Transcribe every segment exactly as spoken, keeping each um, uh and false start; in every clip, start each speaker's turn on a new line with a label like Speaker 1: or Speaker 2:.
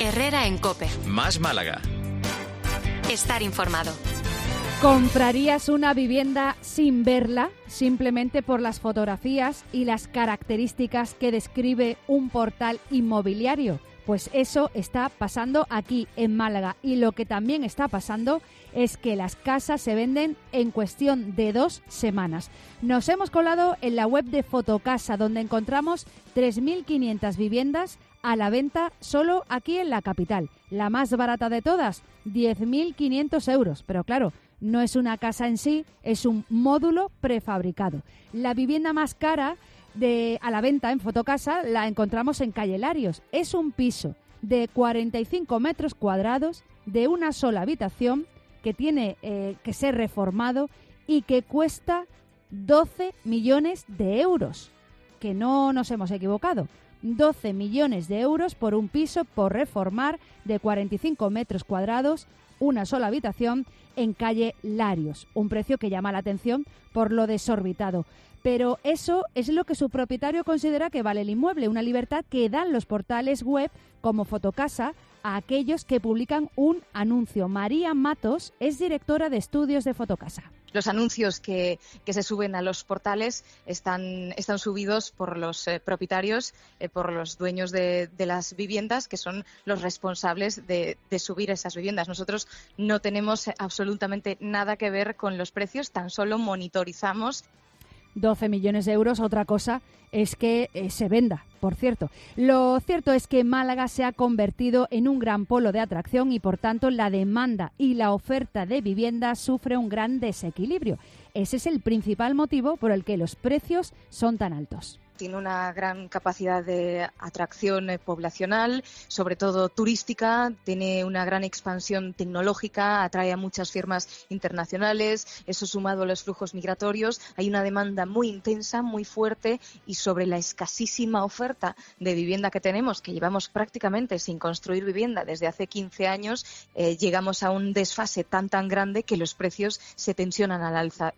Speaker 1: Herrera en COPE.
Speaker 2: Más Málaga.
Speaker 1: Estar informado.
Speaker 3: ¿Comprarías una vivienda sin verla, simplemente por las fotografías y las características que describe un portal inmobiliario? Pues eso está pasando aquí en Málaga, y lo que también está pasando es que las casas se venden en cuestión de dos semanas. Nos hemos colado en la web de Fotocasa, donde encontramos tres mil quinientas viviendas a la venta solo aquí en la capital. La más barata de todas, diez mil quinientos euros, pero claro, no es una casa en sí, es un módulo prefabricado. La vivienda más cara de a la venta en Fotocasa la encontramos en Calle Larios. Es un piso de cuarenta y cinco metros cuadrados de una sola habitación que tiene eh, que ser reformado y que cuesta doce millones de euros. Que no nos hemos equivocado. doce millones de euros por un piso por reformar de cuarenta y cinco metros cuadrados, una sola habitación en Calle Larios. Un precio que llama la atención por lo desorbitado. Pero eso es lo que su propietario considera que vale el inmueble, una libertad que dan los portales web como Fotocasa a aquellos que publican un anuncio. María Matos es directora de estudios de Fotocasa.
Speaker 4: Los anuncios que, que se suben a los portales están, están subidos por los eh, propietarios, eh, por los dueños de, de las viviendas, que son los responsables de, de subir esas viviendas. Nosotros no tenemos absolutamente nada que ver con los precios, tan solo monitorizamos.
Speaker 3: doce millones de euros, otra cosa es que eh, se venda, por cierto. Lo cierto es que Málaga se ha convertido en un gran polo de atracción y, por tanto, la demanda y la oferta de viviendas sufre un gran desequilibrio. Ese es el principal motivo por el que los precios son tan altos.
Speaker 4: Tiene una gran capacidad de atracción poblacional, sobre todo turística, tiene una gran expansión tecnológica, atrae a muchas firmas internacionales, eso sumado a los flujos migratorios, hay una demanda muy intensa, muy fuerte, y sobre la escasísima oferta de vivienda que tenemos, que llevamos prácticamente sin construir vivienda desde hace quince años, eh, llegamos a un desfase tan tan grande que los precios se tensionan al alza.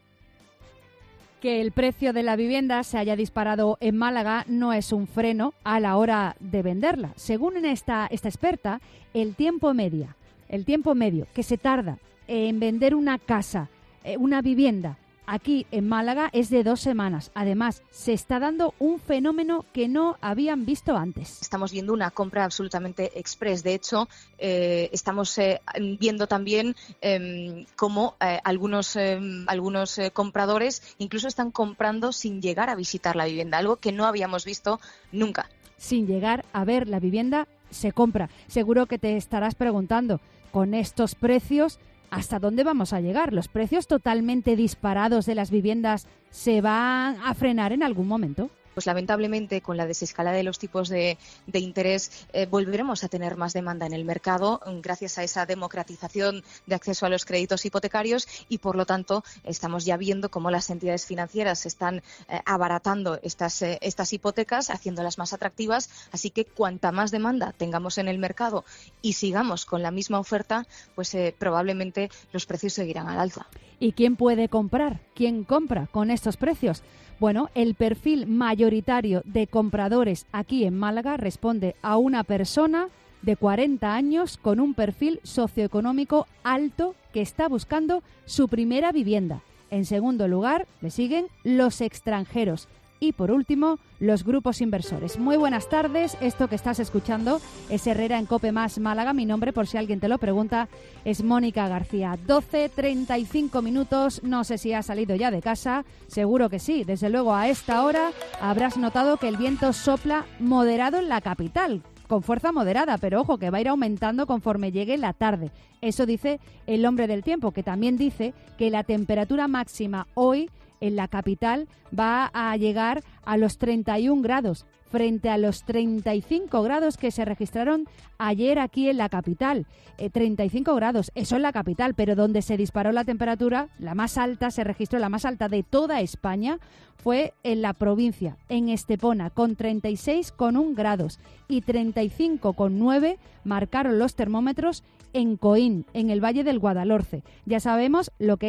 Speaker 3: Que el precio de la vivienda se haya disparado en Málaga no es un freno a la hora de venderla. Según esta, esta experta, el tiempo media, el tiempo medio que se tarda en vender una casa, una vivienda, aquí en Málaga es de dos semanas. Además, se está dando un fenómeno que no habían visto antes.
Speaker 4: Estamos viendo una compra absolutamente express. De hecho, eh, estamos eh, viendo también eh, cómo eh, algunos, eh, algunos eh, compradores incluso están comprando sin llegar a visitar la vivienda, algo que no habíamos visto nunca.
Speaker 3: Sin llegar a ver la vivienda, se compra. Seguro que te estarás preguntando, con estos precios, ¿hasta dónde vamos a llegar? ¿Los precios totalmente disparados de las viviendas se van a frenar en algún momento?
Speaker 4: Pues lamentablemente, con la desescalada de los tipos de, de interés, eh, volveremos a tener más demanda en el mercado gracias a esa democratización de acceso a los créditos hipotecarios, y por lo tanto estamos ya viendo cómo las entidades financieras están eh, abaratando estas, eh, estas hipotecas, haciéndolas más atractivas. Así que cuanta más demanda tengamos en el mercado y sigamos con la misma oferta, pues eh, probablemente los precios seguirán al alza.
Speaker 3: ¿Y quién puede comprar? ¿Quién compra con estos precios? Bueno, el perfil mayoritario de compradores aquí en Málaga responde a una persona de cuarenta años con un perfil socioeconómico alto que está buscando su primera vivienda. En segundo lugar, le siguen los extranjeros. Y por último, los grupos inversores. Muy buenas tardes. Esto que estás escuchando es Herrera en COPE Más Málaga. Mi nombre, por si alguien te lo pregunta, es Mónica García. doce treinta y cinco minutos. No sé si has salido ya de casa. Seguro que sí. Desde luego, a esta hora habrás notado que el viento sopla moderado en la capital. Con fuerza moderada, pero ojo, que va a ir aumentando conforme llegue la tarde. Eso dice el hombre del tiempo, que también dice que la temperatura máxima hoy en la capital va a llegar a los treinta y un grados, frente a los treinta y cinco grados que se registraron ayer aquí en la capital. Eh, treinta y cinco grados, eso en la capital, pero donde se disparó la temperatura, la más alta, se registró la más alta de toda España, fue en la provincia, en Estepona, con treinta y seis coma uno grados, y treinta y cinco coma nueve marcaron los termómetros en Coín, en el Valle del Guadalhorce. Ya sabemos lo que es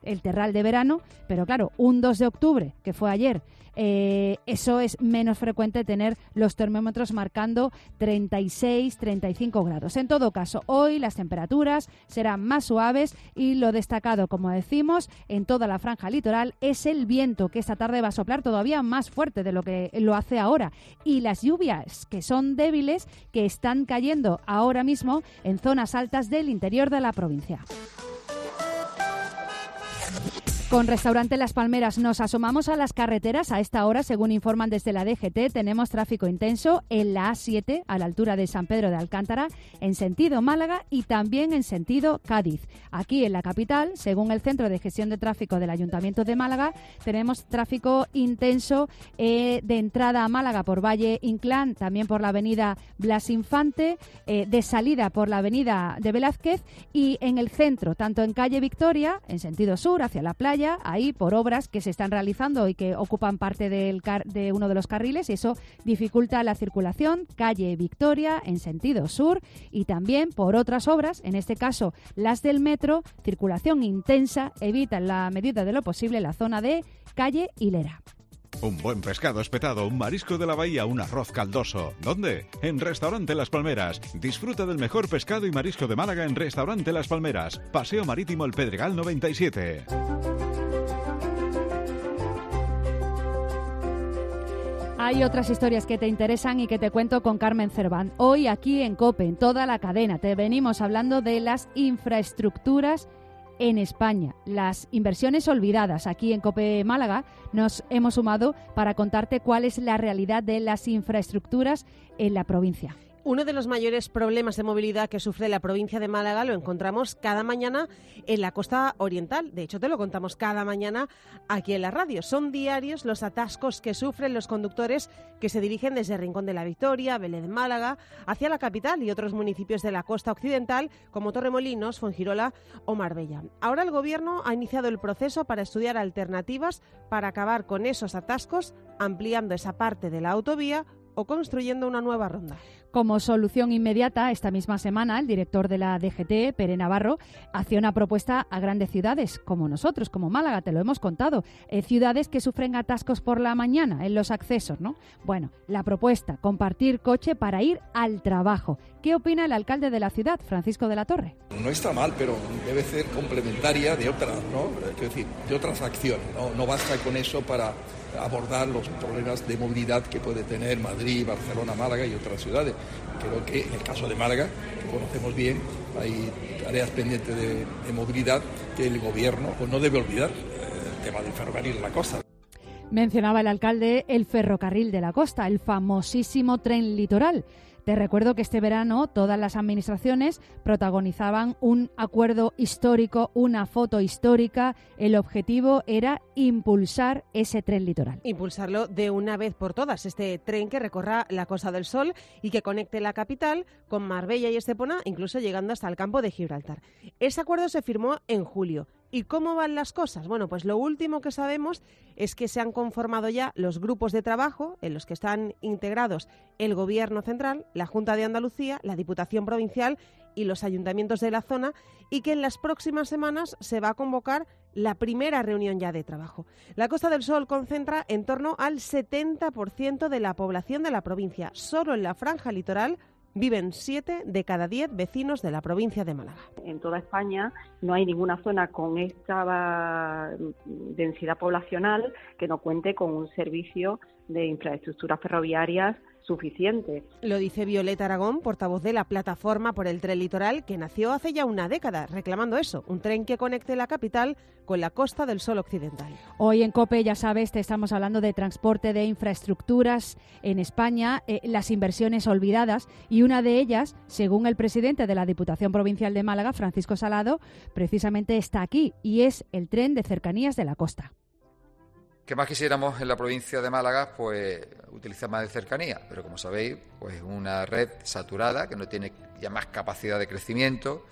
Speaker 3: el terral de verano, pero claro, un dos de octubre, que fue ayer, Eh, eso es menos frecuente tener los termómetros marcando treinta y seis, treinta y cinco grados. En todo caso, hoy las temperaturas serán más suaves y lo destacado, como decimos, en toda la franja litoral es el viento, que esta tarde va a soplar todavía más fuerte de lo que lo hace ahora, y las lluvias, que son débiles, que están cayendo ahora mismo en zonas altas del interior de la provincia. Con Restaurante Las Palmeras nos asomamos a las carreteras. A esta hora, según informan desde la D G T, tenemos tráfico intenso en la A siete, a la altura de San Pedro de Alcántara, en sentido Málaga y también en sentido Cádiz. Aquí en la capital, según el Centro de Gestión de Tráfico del Ayuntamiento de Málaga, tenemos tráfico intenso eh, de entrada a Málaga por Valle Inclán, también por la avenida Blas Infante, eh, de salida por la avenida de Velázquez, y en el centro, tanto en calle Victoria, en sentido sur, hacia la playa, ahí por obras que se están realizando y que ocupan parte del car- de uno de los carriles, y eso dificulta la circulación, calle Victoria en sentido sur, y también por otras obras, en este caso las del metro, circulación intensa, evita en la medida de lo posible la zona de calle Hilera.
Speaker 2: Un buen pescado espetado, un marisco de la bahía, un arroz caldoso. ¿Dónde? En Restaurante Las Palmeras. Disfruta del mejor pescado y marisco de Málaga en Restaurante Las Palmeras. Paseo Marítimo El Pedregal noventa y siete.
Speaker 3: Hay otras historias que te interesan y que te cuento con Carmen Cerván. Hoy aquí en COPE, en toda la cadena, te venimos hablando de las infraestructuras en España, las inversiones olvidadas. Aquí en COPE Málaga nos hemos sumado para contarte cuál es la realidad de las infraestructuras en la provincia.
Speaker 5: Uno de los mayores problemas de movilidad que sufre la provincia de Málaga lo encontramos cada mañana en la costa oriental. De hecho, te lo contamos cada mañana aquí en la radio. Son diarios los atascos que sufren los conductores que se dirigen desde Rincón de la Victoria, Vélez de Málaga, hacia la capital y otros municipios de la costa occidental como Torremolinos, Fuengirola o Marbella. Ahora el Gobierno ha iniciado el proceso para estudiar alternativas para acabar con esos atascos, ampliando esa parte de la autovía o construyendo una nueva ronda.
Speaker 3: Como solución inmediata, esta misma semana, el director de la D G T, Pere Navarro, hacía una propuesta a grandes ciudades, como nosotros, como Málaga, te lo hemos contado, eh, ciudades que sufren atascos por la mañana en los accesos, ¿no? Bueno, la propuesta, compartir coche para ir al trabajo. ¿Qué opina el alcalde de la ciudad, Francisco de la Torre?
Speaker 6: No está mal, pero debe ser complementaria de otras, ¿no? Es decir, de otras acciones, ¿no? No basta con eso para abordar los problemas de movilidad que puede tener Madrid, Barcelona, Málaga y otras ciudades. Creo que en el caso de Málaga, que conocemos bien, hay tareas pendientes de, de movilidad que el Gobierno pues, no debe olvidar. El tema del ferrocarril de la costa.
Speaker 3: Mencionaba el alcalde el ferrocarril de la costa, el famosísimo tren litoral. Te recuerdo que este verano todas las administraciones protagonizaban un acuerdo histórico, una foto histórica. El objetivo era impulsar ese tren litoral.
Speaker 5: Impulsarlo de una vez por todas, este tren que recorra la Costa del Sol y que conecte la capital con Marbella y Estepona, incluso llegando hasta el campo de Gibraltar. Ese acuerdo se firmó en julio. ¿Y cómo van las cosas? Bueno, pues lo último que sabemos es que se han conformado ya los grupos de trabajo en los que están integrados el Gobierno central, la Junta de Andalucía, la Diputación Provincial y los ayuntamientos de la zona, y que en las próximas semanas se va a convocar la primera reunión ya de trabajo. La Costa del Sol concentra en torno al setenta por ciento de la población de la provincia. Solo en la franja litoral viven siete de cada diez vecinos de la provincia de Málaga.
Speaker 7: En toda España no hay ninguna zona con esta densidad poblacional que no cuente con un servicio de infraestructuras ferroviarias suficiente.
Speaker 5: Lo dice Violeta Aragón, portavoz de la Plataforma por el Tren Litoral, que nació hace ya una década, reclamando eso, un tren que conecte la capital con la Costa del Sol occidental.
Speaker 3: Hoy en COPE, ya sabes, te estamos hablando de transporte, de infraestructuras en España, eh, las inversiones olvidadas, y una de ellas, según el presidente de la Diputación Provincial de Málaga, Francisco Salado, precisamente está aquí, y es el tren de cercanías de la costa.
Speaker 8: ¿Qué más quisiéramos en la provincia de Málaga? Pues utilizar más de cercanía, pero como sabéis, pues una red saturada que no tiene ya más capacidad de crecimiento,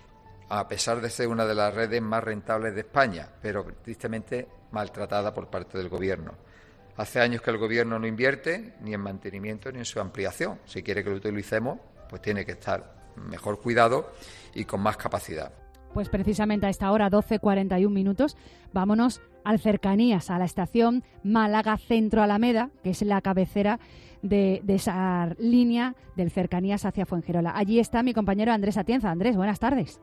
Speaker 8: a pesar de ser una de las redes más rentables de España, pero tristemente maltratada por parte del Gobierno. Hace años que el Gobierno no invierte ni en mantenimiento ni en su ampliación. Si quiere que lo utilicemos, pues tiene que estar mejor cuidado y con más capacidad.
Speaker 3: Pues precisamente a esta hora, doce cuarenta y un minutos, vámonos al Cercanías, a la estación Málaga Centro Alameda, que es la cabecera de, de esa línea del Cercanías hacia Fuengirola. Allí está mi compañero Andrés Atienza. Andrés, buenas tardes.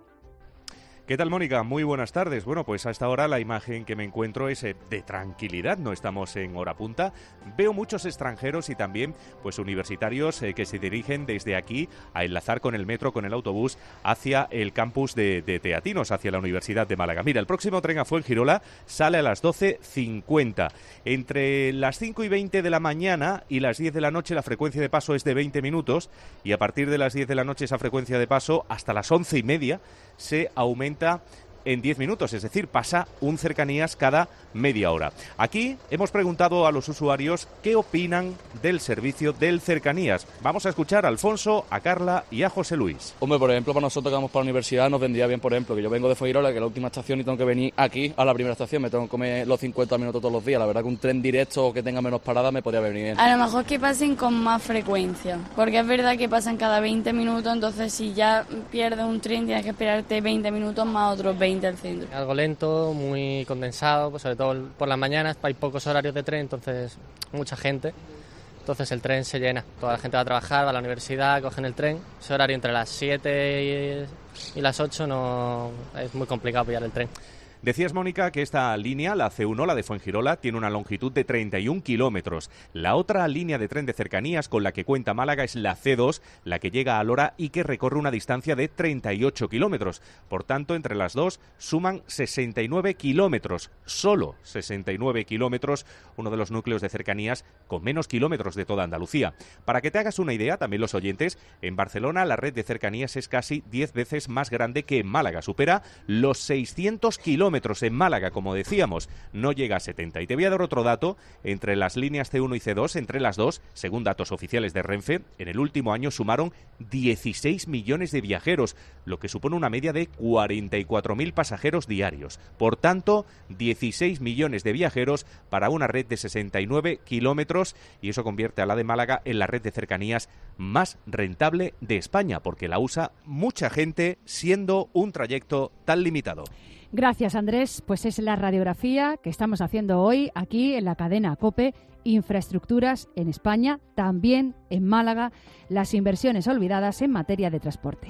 Speaker 9: ¿Qué tal, Mónica? Muy buenas tardes. Bueno, pues a esta hora la imagen que me encuentro es eh, de tranquilidad, no estamos en hora punta. Veo muchos extranjeros y también pues universitarios eh, que se dirigen desde aquí a enlazar con el metro, con el autobús, hacia el campus de, de Teatinos, hacia la Universidad de Málaga. Mira, el próximo tren a Fuengirola sale a las doce cincuenta. Entre las cinco y veinte de la mañana y las diez de la noche la frecuencia de paso es de veinte minutos y a partir de las diez de la noche esa frecuencia de paso hasta las once y media se aumenta en diez minutos, es decir, pasa un Cercanías cada media hora. Aquí hemos preguntado a los usuarios qué opinan del servicio del Cercanías. Vamos a escuchar a Alfonso, a Carla y a José Luis.
Speaker 10: Hombre, por ejemplo, para nosotros que vamos para la universidad nos vendría bien, por ejemplo, que yo vengo de Fuengirola, que es la última estación y tengo que venir aquí a la primera estación, me tengo que comer los cincuenta minutos todos los días. La verdad que un tren directo que tenga menos paradas me podría venir bien.
Speaker 11: A lo mejor que pasen con más frecuencia, porque es verdad que pasan cada veinte minutos, entonces si ya pierdes un tren tienes que esperarte veinte minutos más otros veinte al centro.
Speaker 12: Algo lento, muy condensado, pues sobre todo por las mañanas, hay pocos horarios de tren, entonces mucha gente, entonces el tren se llena, toda la gente va a trabajar, va a la universidad, cogen el tren, ese horario entre las siete y, y las ocho no es muy complicado pillar el tren.
Speaker 9: Decías, Mónica, que esta línea, la C uno, la de Fuengirola, tiene una longitud de treinta y un kilómetros. La otra línea de tren de Cercanías con la que cuenta Málaga es la C dos, la que llega a Lora y que recorre una distancia de treinta y ocho kilómetros. Por tanto, entre las dos suman sesenta y nueve kilómetros, solo sesenta y nueve kilómetros, uno de los núcleos de Cercanías con menos kilómetros de toda Andalucía. Para que te hagas una idea, también los oyentes, en Barcelona la red de Cercanías es casi diez veces más grande que en Málaga, supera los seiscientos kilómetros. En Málaga, como decíamos, no llega a setenta. Y te voy a dar otro dato, entre las líneas C uno y C dos, entre las dos, según datos oficiales de Renfe, en el último año sumaron dieciséis millones de viajeros, lo que supone una media de cuarenta y cuatro mil pasajeros diarios. Por tanto, dieciséis millones de viajeros para una red de sesenta y nueve kilómetros, y eso convierte a la de Málaga en la red de Cercanías más rentable de España, porque la usa mucha gente, siendo un trayecto tan limitado.
Speaker 3: Gracias, Andrés. Pues es la radiografía que estamos haciendo hoy aquí en la cadena COPE, infraestructuras en España, también en Málaga, las inversiones olvidadas en materia de transporte.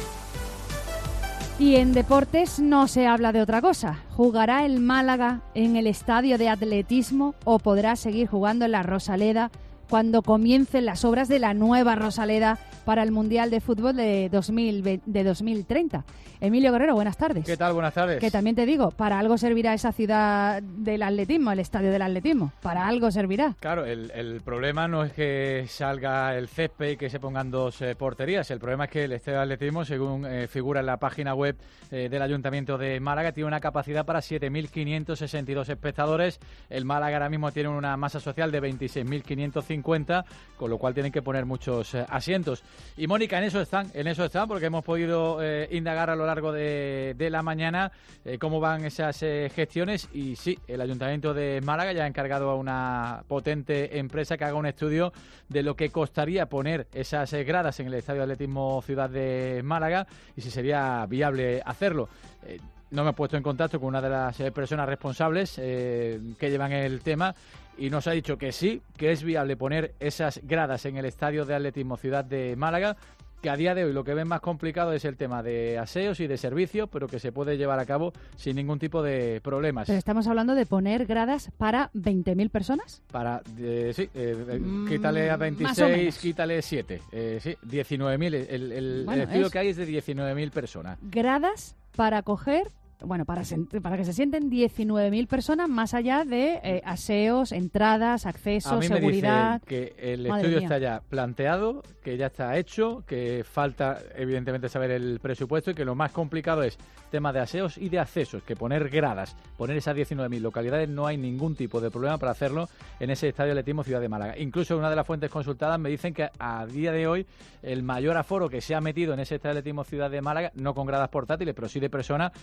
Speaker 3: Y en deportes no se habla de otra cosa. ¿Jugará el Málaga en el estadio de atletismo o podrá seguir jugando en la Rosaleda cuando comiencen las obras de la nueva Rosaleda para el Mundial de Fútbol de, dos mil veinte, de dos mil treinta? Emilio Guerrero, buenas tardes.
Speaker 13: ¿Qué tal? Buenas tardes.
Speaker 3: Que también te digo, para algo servirá esa ciudad del atletismo, el estadio del atletismo. Para algo servirá.
Speaker 13: Claro, el, el problema no es que salga el césped y que se pongan dos eh, porterías. El problema es que el estadio del atletismo, según eh, figura en la página web eh, del Ayuntamiento de Málaga, tiene una capacidad para siete mil quinientos sesenta y dos espectadores. El Málaga ahora mismo tiene una masa social de veintiséis mil quinientos cincuenta, con lo cual tienen que poner muchos eh, asientos. Y Mónica, en eso están, en eso están, porque hemos podido eh, indagar a lo largo de, de la mañana eh, cómo van esas eh, gestiones, y sí, el Ayuntamiento de Málaga ya ha encargado a una potente empresa que haga un estudio de lo que costaría poner esas eh, gradas en el Estadio de Atletismo Ciudad de Málaga y si sería viable hacerlo. Eh, no me he puesto en contacto con una de las eh, personas responsables eh, que llevan el tema, y nos ha dicho que sí, que es viable poner esas gradas en el Estadio de Atletismo Ciudad de Málaga, que a día de hoy lo que ven más complicado es el tema de aseos y de servicios, pero que se puede llevar a cabo sin ningún tipo de problemas.
Speaker 3: Pero estamos hablando de poner gradas para veinte mil personas.
Speaker 13: Para, eh, sí, eh, mm, quítale a veintiséis, quítale siete, eh, sí, diecinueve mil, el, el, bueno, el estudio es... que hay es de diecinueve mil personas.
Speaker 3: Gradas para coger... Bueno, para, para que se sienten diecinueve mil personas, más allá de eh, aseos, entradas, accesos,
Speaker 13: a mí
Speaker 3: seguridad.
Speaker 13: Me dicen que el Madre estudio mía. Está ya planteado, que ya está hecho, que falta evidentemente saber el presupuesto y que lo más complicado es tema de aseos y de accesos, que poner gradas, poner esas diecinueve mil localidades, no hay ningún tipo de problema para hacerlo en ese Estadio de Atletismo Ciudad de Málaga. Incluso una de las fuentes consultadas me dicen que a día de hoy el mayor aforo que se ha metido en ese Estadio de Atletismo Ciudad de Málaga, no con gradas portátiles, pero sí de personas, fue en el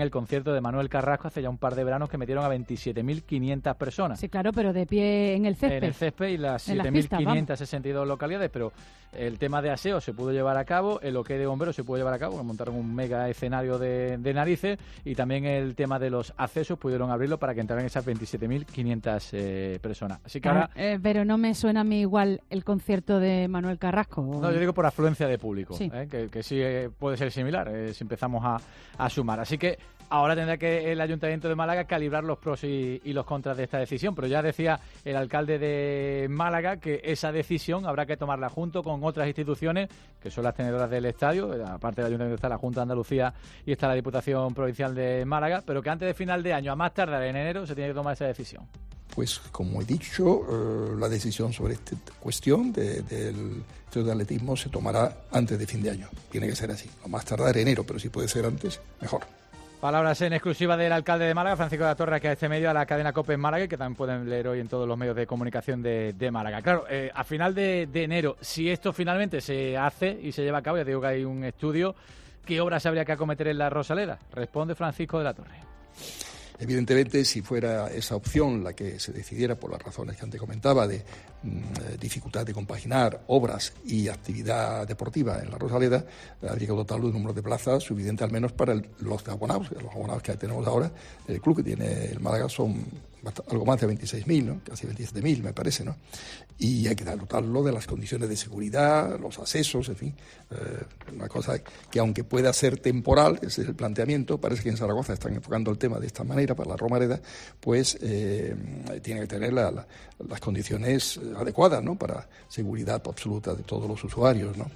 Speaker 13: el concierto de Manuel Carrasco hace ya un par de veranos que metieron a veintisiete mil quinientas personas.
Speaker 3: Sí, claro, pero de pie en el césped.
Speaker 13: En el césped y las siete mil quinientas sesenta y dos localidades, pero el tema de aseo se pudo llevar a cabo, el OK de bomberos se pudo llevar a cabo, que montaron un mega escenario de, de narices, y también el tema de los accesos pudieron abrirlo para que entraran esas veintisiete mil quinientas eh, personas. Así que ahora...
Speaker 3: Eh, pero no me suena a mí igual el concierto de Manuel Carrasco. ¿O?
Speaker 13: No, yo digo por afluencia de público,
Speaker 3: sí.
Speaker 13: ¿eh? que, que sí eh, puede ser similar eh, si empezamos a, a sumar. Así que ahora tendrá que el Ayuntamiento de Málaga calibrar los pros y, y los contras de esta decisión, pero ya decía el alcalde de Málaga que esa decisión habrá que tomarla junto con otras instituciones que son las tenedoras del estadio. Aparte del Ayuntamiento está la Junta de Andalucía y está la Diputación Provincial de Málaga, pero que antes de final de año, a más tardar en enero, se tiene que tomar esa decisión.
Speaker 6: Pues, como he dicho, eh, la decisión sobre esta cuestión de, del de atletismo se tomará antes de fin de año. Tiene que ser así, lo más tardar enero, pero si puede ser antes, mejor.
Speaker 13: Palabras en exclusiva del alcalde de Málaga, Francisco de la Torre, que a este medio a la cadena COPE en Málaga, y que también pueden leer hoy en todos los medios de comunicación de, de Málaga. Claro, eh, a final de, de enero, si esto finalmente se hace y se lleva a cabo, ya digo que hay un estudio, ¿qué obras habría que acometer en la Rosaleda? Responde Francisco de la Torre.
Speaker 6: Evidentemente, si fuera esa opción la que se decidiera por las razones que antes comentaba de mmm, dificultad de compaginar obras y actividad deportiva en la Rosaleda, habría que dotarlo de un número de plazas suficiente al menos para el, los abonados. Los abonados que tenemos ahora, el club que tiene el Málaga son algo más de veintiséis mil, ¿no? Casi veintisiete mil, me parece, ¿no? Y hay que dotarlo de las condiciones de seguridad, los accesos, en fin, eh, una cosa que aunque pueda ser temporal, ese es el planteamiento, parece que en Zaragoza están enfocando el tema de esta manera para la Romareda, pues eh, tiene que tener la, la, las condiciones adecuadas, ¿no? Para seguridad absoluta de todos los usuarios, ¿no?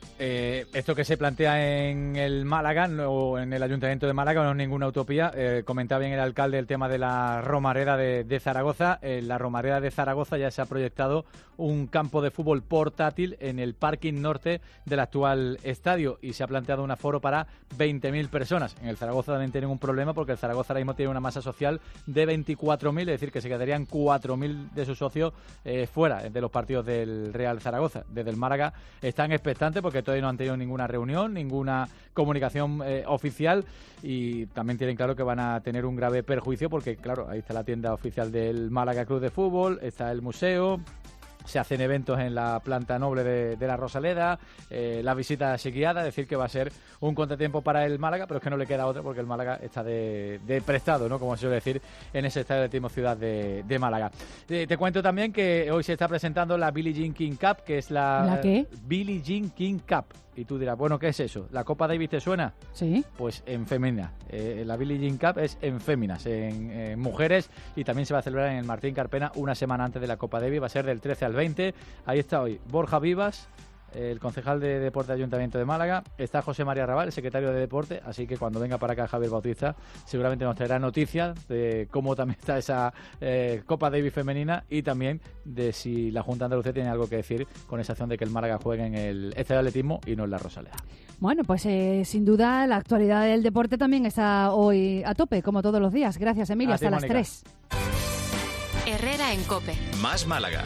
Speaker 13: Eh, esto que se plantea en el Málaga o en el Ayuntamiento de Málaga no es ninguna utopía. Eh, comentaba bien el alcalde el tema de la Romareda de, de Zaragoza. En la Romareda de Zaragoza ya se ha proyectado un campo de fútbol portátil en el parking norte del actual estadio y se ha planteado un aforo para veinte mil personas. En el Zaragoza también tienen un problema porque el Zaragoza ahora mismo tiene una masa social de veinticuatro mil, es decir, que se quedarían cuatro mil de sus socios eh, fuera de los partidos del Real Zaragoza. Desde el Málaga están expectantes porque todavía no han tenido ninguna reunión, ninguna comunicación eh, oficial, y también tienen claro que van a tener un grave perjuicio porque, claro, ahí está la tienda oficial del Málaga Club de Fútbol, está el museo, se hacen eventos en la planta noble de, de la Rosaleda, eh, la visita guiada, es decir, que va a ser un contratiempo para el Málaga, pero es que no le queda otro porque el Málaga está de, de prestado, ¿no? Como se suele decir, en ese estadio de atletismo Ciudad de, de Málaga. Eh, te cuento también que hoy se está presentando la Billie Jean King Cup, que es la...
Speaker 3: ¿La qué?
Speaker 13: Billie Jean King Cup. Y tú dirás, bueno, ¿qué es eso? ¿La Copa Davis te suena?
Speaker 3: Sí.
Speaker 13: Pues en fémina. Eh, la Billie Jean Cup es en féminas, en, en mujeres, y también se va a celebrar en el Martín Carpena una semana antes de la Copa Davis. Va a ser del trece al veinte. Ahí está hoy Borja Vivas, el concejal de Deporte del Ayuntamiento de Málaga. Está José María Raval, el secretario de Deporte. Así que cuando venga para acá Javier Bautista, seguramente nos traerá noticias de cómo también está esa eh, Copa Davis femenina y también de si la Junta de Andalucía tiene algo que decir con esa acción de que el Málaga juegue en el estadio de atletismo y no en la Rosaleda.
Speaker 3: Bueno, pues eh, sin duda la actualidad del deporte también está hoy a tope, como todos los días. Gracias, Emilio. Hasta las tres.
Speaker 1: Herrera en COPE.
Speaker 14: Más Málaga.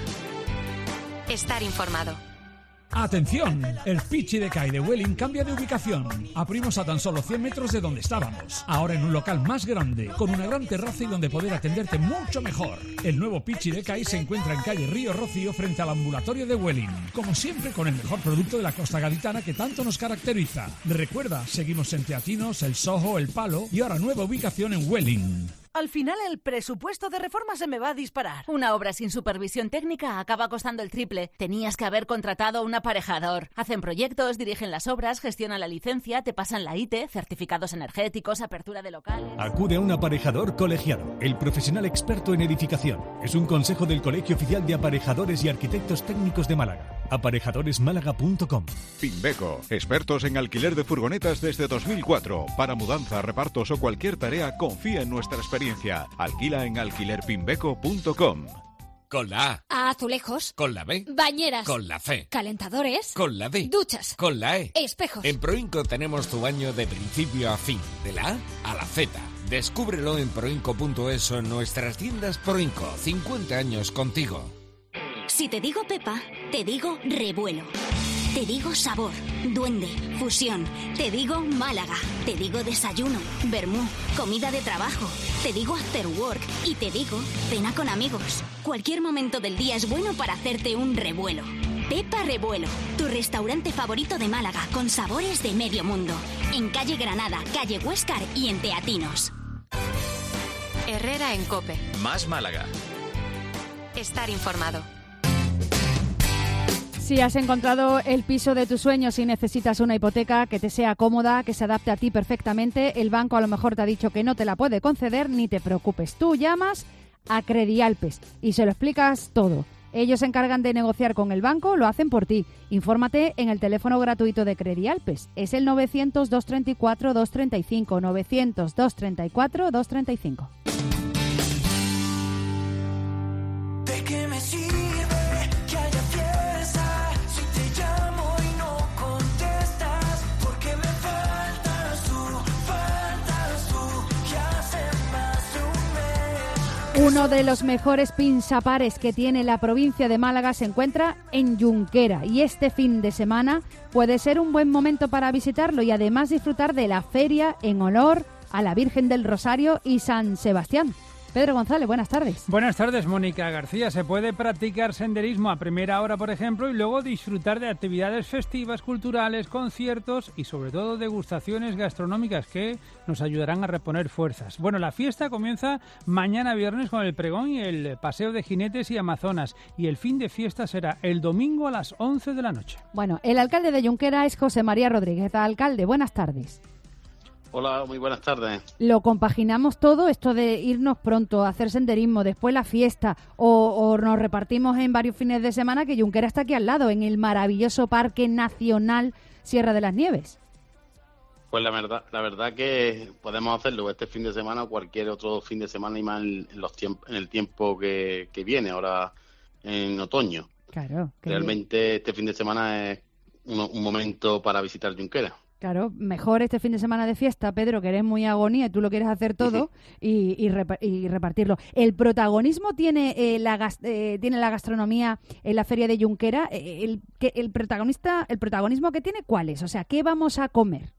Speaker 1: Estar informado.
Speaker 15: ¡Atención! El Pichi de Cai de Welling cambia de ubicación. Abrimos a tan solo cien metros de donde estábamos. Ahora en un local más grande, con una gran terraza y donde poder atenderte mucho mejor. El nuevo Pichi de Cai se encuentra en calle Río Rocío frente al ambulatorio de Welling. Como siempre, con el mejor producto de la costa gaditana que tanto nos caracteriza. Recuerda, seguimos en Teatinos, El Soho, El Palo y ahora nueva ubicación en Welling.
Speaker 16: Al final el presupuesto de reforma se me va a disparar. Una obra sin supervisión técnica acaba costando el triple. Tenías que haber contratado un aparejador. Hacen proyectos, dirigen las obras, gestionan la licencia, te pasan la I T E, certificados energéticos, apertura de locales...
Speaker 17: Acude a un aparejador colegiado, el profesional experto en edificación. Es un consejo del Colegio Oficial de Aparejadores y Arquitectos Técnicos de Málaga. aparejadores málaga punto com.
Speaker 2: Pimbeco, expertos en alquiler de furgonetas desde dos mil cuatro. Para mudanza, repartos o cualquier tarea, confía en nuestra experiencia. Alquila en alquiler pimbeco punto com.
Speaker 18: Con la A.
Speaker 19: Azulejos.
Speaker 18: Con la B.
Speaker 19: Bañeras.
Speaker 18: Con la C.
Speaker 19: Calentadores.
Speaker 18: Con la D.
Speaker 19: Duchas.
Speaker 18: Con la E.
Speaker 19: Espejos.
Speaker 18: En Proinco tenemos tu baño de principio a fin, de la A a la Z. Descúbrelo en proinco punto es o en nuestras tiendas Proinco. cincuenta años contigo.
Speaker 20: Si te digo Pepa, te digo revuelo.
Speaker 14: Te digo sabor, duende, fusión. Te digo Málaga. Te digo desayuno, vermú, comida de trabajo. Te digo after work y te digo cena con amigos. Cualquier momento del día es bueno para hacerte un revuelo. Pepa Revuelo, tu restaurante favorito de Málaga con sabores de medio mundo. En calle Granada, calle Huéscar y en Teatinos.
Speaker 1: Herrera en COPE.
Speaker 19: Más Málaga.
Speaker 1: Estar informado.
Speaker 3: Si has encontrado el piso de tus sueños y necesitas una hipoteca que te sea cómoda, que se adapte a ti perfectamente, el banco a lo mejor te ha dicho que no te la puede conceder, ni te preocupes. Tú llamas a Credialpes y se lo explicas todo. Ellos se encargan de negociar con el banco, lo hacen por ti. Infórmate en el teléfono gratuito de Credialpes. Es el novecientos, dos treinta y cuatro, dos treinta y cinco, novecientos, dos treinta y cuatro, dos treinta y cinco.
Speaker 20: ¿De qué me sirve que haya fiesta si te llamo y no contestas? Porque me faltas tú, faltas tú, que hace más de un mes.
Speaker 3: Uno de los mejores pinzapares que tiene la provincia de Málaga se encuentra en Junquera y este fin de semana puede ser un buen momento para visitarlo y además disfrutar de la feria en honor a la Virgen del Rosario y San Sebastián. Pedro González, buenas tardes.
Speaker 21: Buenas tardes, Mónica García. Se puede practicar senderismo a primera hora, por ejemplo, y luego disfrutar de actividades festivas, culturales, conciertos y sobre todo degustaciones gastronómicas que nos ayudarán a reponer fuerzas. Bueno, la fiesta comienza mañana viernes con el pregón y el paseo de jinetes y amazonas y el fin de fiesta será el domingo a las once de la noche.
Speaker 3: Bueno, el alcalde de Junquera es José María Rodríguez. Alcalde, buenas tardes.
Speaker 22: Hola, muy buenas tardes.
Speaker 3: Lo compaginamos todo, esto de irnos pronto, hacer senderismo, después la fiesta, o, o nos repartimos en varios fines de semana, que Junquera está aquí al lado, en el maravilloso Parque Nacional Sierra de las Nieves.
Speaker 22: Pues la verdad, la verdad que podemos hacerlo este fin de semana o cualquier otro fin de semana y más en, los tiemp- en el tiempo que, que viene, ahora en otoño.
Speaker 3: Claro. Que...
Speaker 22: Realmente este fin de semana es un, un momento para visitar Junquera.
Speaker 3: Claro, mejor este fin de semana de fiesta, Pedro, que eres muy agonía y tú lo quieres hacer todo y, y, repa- y repartirlo. ¿El protagonismo tiene, eh, la gas- eh, tiene la gastronomía en la feria de Junquera? Eh, el, que, el, protagonista, ¿El protagonismo que tiene cuál es? O sea, ¿qué vamos a comer?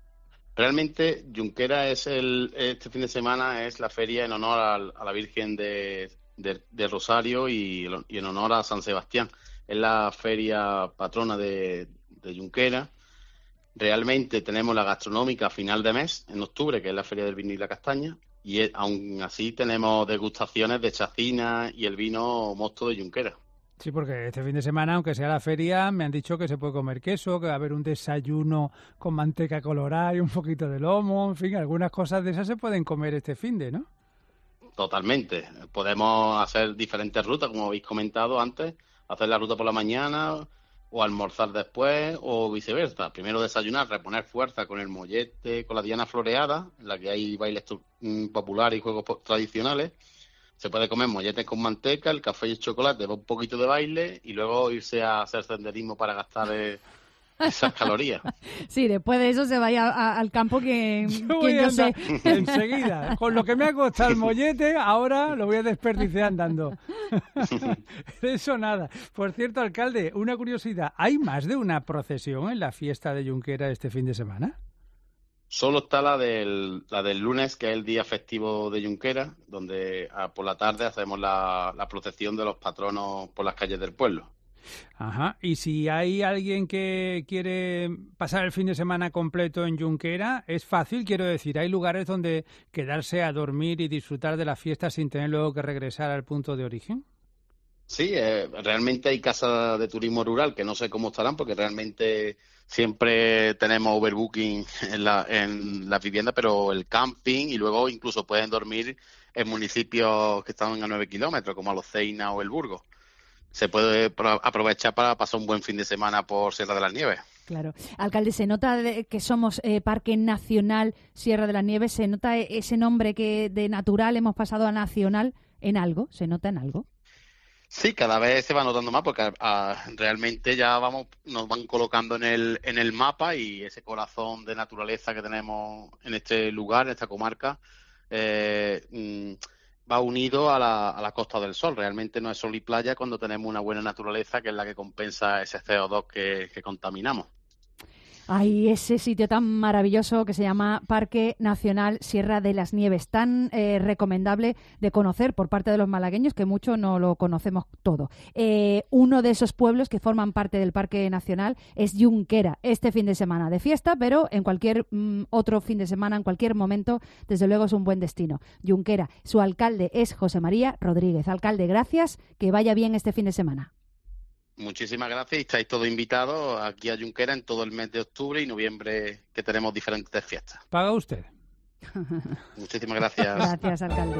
Speaker 22: Realmente Junquera es el este fin de semana es la feria en honor a, a la Virgen de, de, de Rosario y, y en honor a San Sebastián. Es la feria patrona de, de Junquera. Realmente tenemos la gastronómica a final de mes, en octubre, que es la Feria del Vino y la Castaña, y es, aún así tenemos degustaciones de chacina y el vino mosto de Junquera.
Speaker 21: Sí, porque este fin de semana, aunque sea la feria, me han dicho que se puede comer queso, que va a haber un desayuno con manteca colorada y un poquito de lomo, en fin, algunas cosas de esas se pueden comer este fin de, ¿no?
Speaker 22: Totalmente. Podemos hacer diferentes rutas, como habéis comentado antes, hacer la ruta por la mañana o almorzar después o viceversa. Primero desayunar, reponer fuerza con el mollete, con la diana floreada, en la que hay bailes populares y juegos tradicionales. Se puede comer molletes con manteca, el café y el chocolate, un poquito de baile y luego irse a hacer senderismo para gastar eh, esas calorías.
Speaker 3: Sí, después de eso se vaya a, al campo que yo, que yo sé.
Speaker 21: Enseguida, con lo que me ha costado el mollete, ahora lo voy a desperdiciar andando. Eso nada. Por cierto, alcalde, una curiosidad, ¿hay más de una procesión en la fiesta de Junquera este fin de semana?
Speaker 22: Solo está la del, la del lunes, que es el día festivo de Junquera, donde a, por la tarde hacemos la, la procesión de los patronos por las calles del pueblo.
Speaker 21: Ajá, y si hay alguien que quiere pasar el fin de semana completo en Junquera, es fácil, quiero decir, hay lugares donde quedarse a dormir y disfrutar de la fiesta sin tener luego que regresar al punto de origen.
Speaker 22: Sí, eh, realmente hay casas de turismo rural que no sé cómo estarán porque realmente siempre tenemos overbooking en la, en las viviendas, pero el camping y luego incluso pueden dormir en municipios que están a nueve kilómetros, como Aloceina o El Burgo. Se puede aprovechar para pasar un buen fin de semana por Sierra de las Nieves.
Speaker 3: Claro. Alcalde, ¿se nota de que somos eh, Parque Nacional Sierra de las Nieves? ¿Se nota ese nombre que de natural hemos pasado a nacional en algo? ¿Se nota en algo?
Speaker 22: Sí, cada vez se va notando más porque a, realmente ya vamos nos van colocando en el en el mapa y ese corazón de naturaleza que tenemos en este lugar, en esta comarca, eh, va unido a la, a la Costa del Sol. Realmente no es sol y playa cuando tenemos una buena naturaleza que es la que compensa ese C O dos que, que contaminamos.
Speaker 3: Hay ese sitio tan maravilloso que se llama Parque Nacional Sierra de las Nieves, tan eh, recomendable de conocer por parte de los malagueños, que mucho no lo conocemos todo. Eh, uno de esos pueblos que forman parte del Parque Nacional es Junquera, este fin de semana de fiesta, pero en cualquier mm, otro fin de semana, en cualquier momento, desde luego es un buen destino. Junquera, su alcalde es José María Rodríguez. Alcalde, gracias, que vaya bien este fin de semana.
Speaker 22: Muchísimas gracias y estáis todos invitados aquí a Junquera en todo el mes de octubre y noviembre, que tenemos diferentes fiestas.
Speaker 21: ¿Paga usted?
Speaker 22: Muchísimas gracias.
Speaker 3: Gracias, alcalde.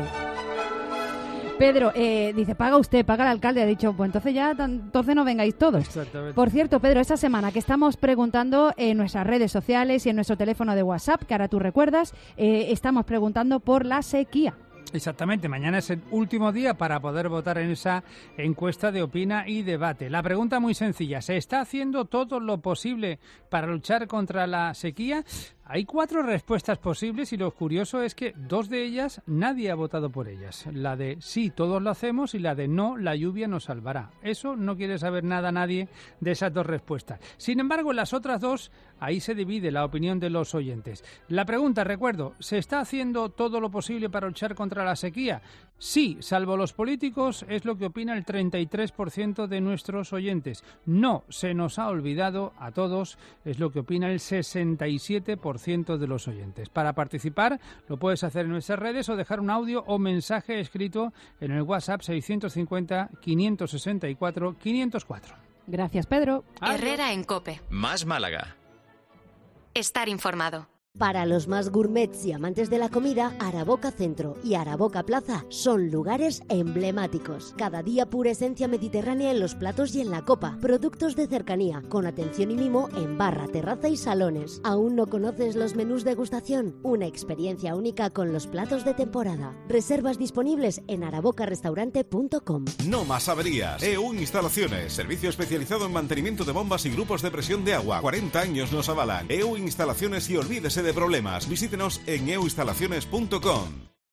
Speaker 3: Pedro, eh, dice, paga usted, paga el alcalde. Ha dicho, pues entonces ya, entonces no vengáis todos.
Speaker 21: Exactamente.
Speaker 3: Por cierto, Pedro, esta semana que estamos preguntando en nuestras redes sociales y en nuestro teléfono de WhatsApp, que ahora tú recuerdas, eh, estamos preguntando por la sequía.
Speaker 21: Exactamente, mañana es el último día para poder votar en esa encuesta de Opina y Debate. La pregunta muy sencilla, ¿se está haciendo todo lo posible para luchar contra la sequía? Hay cuatro respuestas posibles y lo curioso es que dos de ellas nadie ha votado por ellas. La de sí, todos lo hacemos y la de no, la lluvia nos salvará. Eso no quiere saber nada nadie de esas dos respuestas. Sin embargo, en las otras dos, ahí se divide la opinión de los oyentes. La pregunta, recuerdo, ¿se está haciendo todo lo posible para luchar contra la sequía? Sí, salvo los políticos, es lo que opina el treinta y tres por ciento de nuestros oyentes. No, se nos ha olvidado a todos, es lo que opina el sesenta y siete por ciento de los oyentes. Para participar lo puedes hacer en nuestras redes o dejar un audio o mensaje escrito en el WhatsApp seiscientos cincuenta, quinientos sesenta y cuatro, quinientos cuatro.
Speaker 3: Gracias, Pedro.
Speaker 1: Herrera en COPE.
Speaker 18: Más Málaga.
Speaker 1: Estar informado.
Speaker 4: Para los más gourmets y amantes de la comida, Araboca Centro y Araboca Plaza son lugares emblemáticos. Cada día pura esencia mediterránea en los platos y en la copa. Productos de cercanía, con atención y mimo en barra, terraza y salones. ¿Aún no conoces los menús de degustación? Una experiencia única con los platos de temporada. Reservas disponibles en araboca restaurante punto com.
Speaker 2: No más averías. E U Instalaciones, servicio especializado en mantenimiento de bombas y grupos de presión de agua. cuarenta años nos avalan. E U Instalaciones y olvídese de problemas. Visítenos en e u instalaciones punto com.